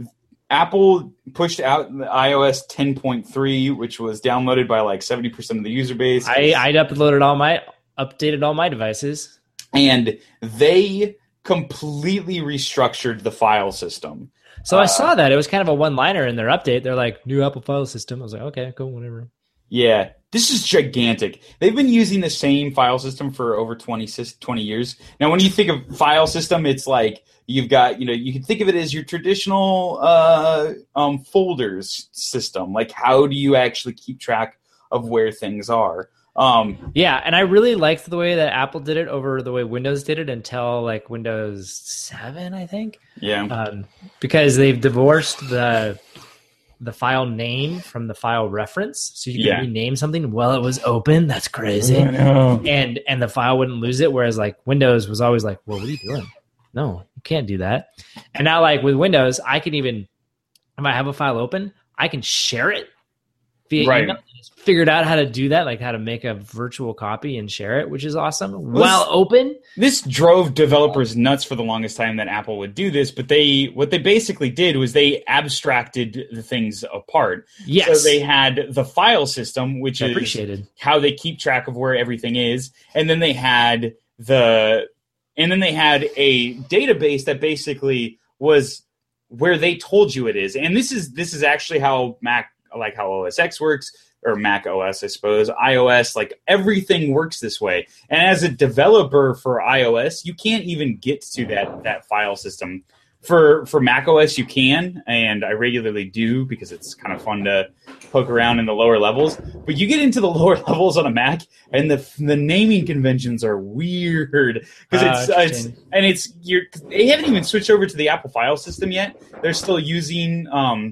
Apple pushed out the iOS ten point three, which was downloaded by like seventy percent of the user base. I I uploaded all my updated all my devices. And they completely restructured the file system. So uh, I saw that. It was kind of a one-liner in their update. They're like, new Apple file system. I was like, okay, cool, whatever. Yeah, this is gigantic. They've been using the same file system for over twenty, twenty years. Now, when you think of file system, it's like you've got, you know, you can think of it as your traditional uh, um, folders system. Like, how do you actually keep track of where things are? Um, yeah, and I really liked the way that Apple did it over the way Windows did it until like Windows seven, I think. Yeah. Um, because they've divorced the the file name from the file reference, so you can Yeah. rename something while it was open. That's crazy. I know. And and the file wouldn't lose it, whereas like Windows was always like, well, what are you doing? No, you can't do that. And now like with Windows, I can even, if I have a file open, I can share it via Right. email. I just figured out how to do that, like how to make a virtual copy and share it, which is awesome. Well, While open, This drove developers nuts for the longest time that Apple would do this, but they what they basically did was they abstracted the things apart. yes, So they had the file system, which I is appreciated. how they keep track of where everything is, and then they had the and then they had a database that basically was where they told you it is. And this is this is actually how Mac, like how O S X works, or Mac O S, I suppose, iOS, like everything works this way. And as a developer for iOS, you can't even get to that that file system. For for Mac O S, you can, and I regularly do because it's kind of fun to poke around in the lower levels. But you get into the lower levels on a Mac, and the the naming conventions are weird because Ah, it's, uh, it's interesting. and it's you're they haven't even switched over to the Apple file system yet. They're still using um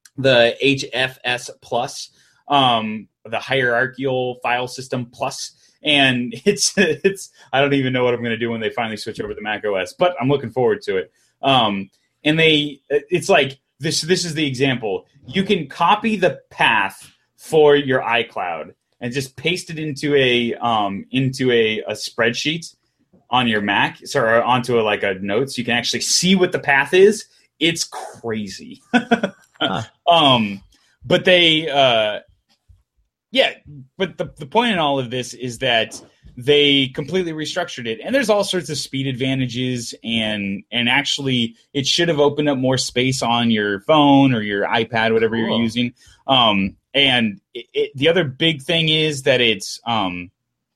the H F S Plus, um, the hierarchical file system plus. And it's, it's, I don't even know what I'm going to do when they finally switch over to Mac O S, but I'm looking forward to it. Um, and they, it's like this, this is the example. You can copy the path for your iCloud and just paste it into a, um, into a, a spreadsheet on your Mac, or onto a, like a note, so you can actually see what the path is. It's crazy. huh. Um, but they, uh, Yeah, but the the point in all of this is that they completely restructured it, and there's all sorts of speed advantages, and and actually it should have opened up more space on your phone or your iPad, whatever cool. you're using. Um, and it, it, the other big thing is that it's um,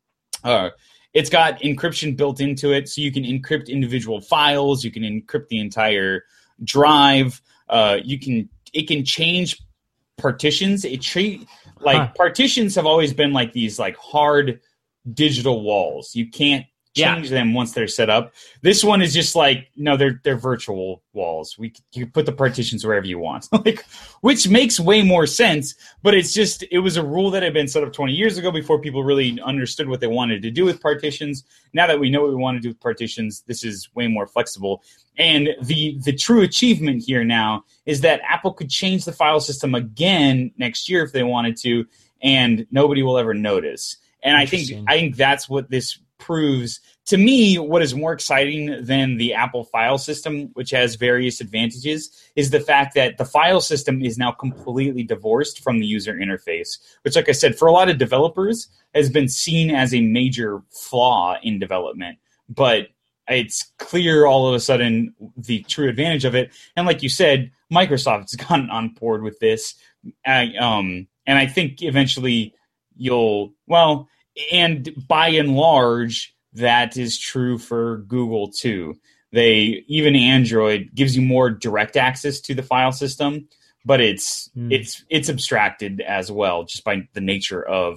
uh, it's got encryption built into it, so you can encrypt individual files, you can encrypt the entire drive, uh, you can it can change partitions. It treat Like huh. partitions have always been like these like hard digital walls. You can't change yeah. them once they're set up. This one is just like, no, they're they're virtual walls. We you put the partitions wherever you want, like, which makes way more sense. But it's just it was a rule that had been set up twenty years ago before people really understood what they wanted to do with partitions. Now that we know what we want to do with partitions, this is way more flexible. And the the true achievement here now is that Apple could change the file system again next year if they wanted to, and nobody will ever notice. And I think I think that's what this proves. To me, what is more exciting than the Apple file system, which has various advantages, is the fact that the file system is now completely divorced from the user interface, which, like I said, for a lot of developers has been seen as a major flaw in development. But it's clear all of a sudden the true advantage of it. And like you said, Microsoft's gotten on board with this. I, um, and I think eventually you'll, well, and by and large, that is true for Google too. They, even Android gives you more direct access to the file system, but it's mm. it's it's abstracted as well, just by the nature of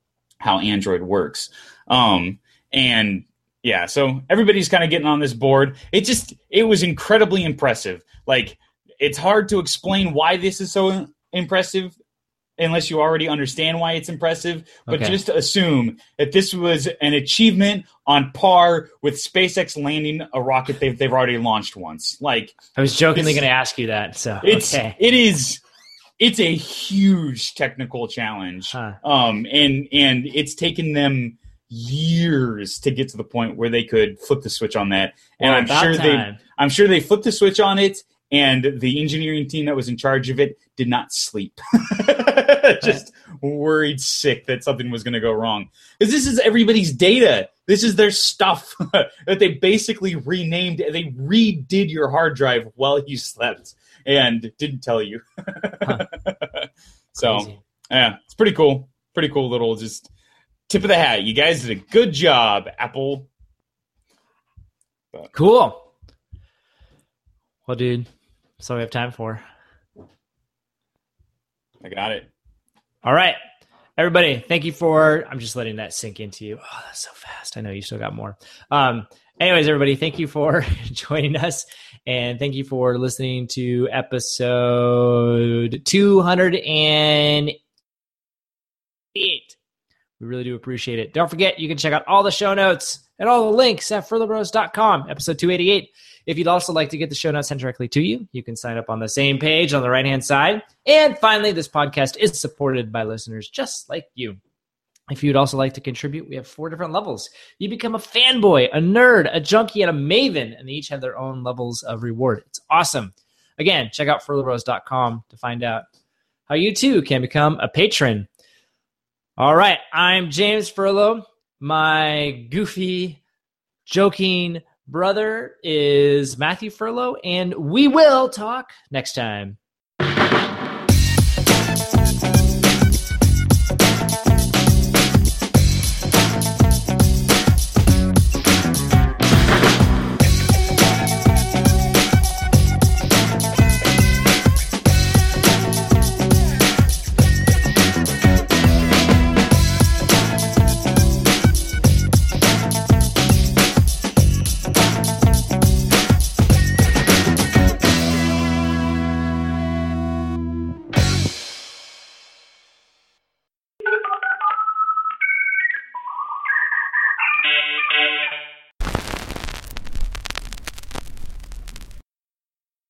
how Android works. Um, and yeah, so everybody's kind of getting on this board. It just it was incredibly impressive. Like, it's hard to explain why this is so impressive unless you already understand why it's impressive. But okay. just assume that this was an achievement on par with SpaceX landing a rocket they've they've already launched once. Like, I was jokingly going to ask you that. So it's okay. it is it's a huge technical challenge, huh. um, and and it's taken them years to get to the point where they could flip the switch on that. And well, I'm sure time. they I'm sure they flipped the switch on it. And the engineering team that was in charge of it did not sleep. Just worried sick that something was going to go wrong. Because this is everybody's data. This is their stuff that they basically renamed. They redid your hard drive while you slept and didn't tell you. Huh. So, Crazy. yeah, it's pretty cool. Pretty cool little just tip of the hat. You guys did a good job, Apple. But, cool. Well, dude. That's all we have time for. I got it. All right. Everybody, thank you for... I'm just letting that sink into you. Oh, that's so fast. I know you still got more. Um, anyways, everybody, thank you for joining us. And thank you for listening to episode two hundred eight. We really do appreciate it. Don't forget, you can check out all the show notes and all the links at furlough bros dot com, episode two eighty-eight. If you'd also like to get the show notes sent directly to you, you can sign up on the same page on the right-hand side. And finally, this podcast is supported by listeners just like you. If you'd also like to contribute, we have four different levels. You become a fanboy, a nerd, a junkie, and a maven, and they each have their own levels of reward. It's awesome. Again, check out furlough bros dot com to find out how you too can become a patron. All right, I'm James Furlow. My goofy, joking brother is Matthew Furlow, and we will talk next time.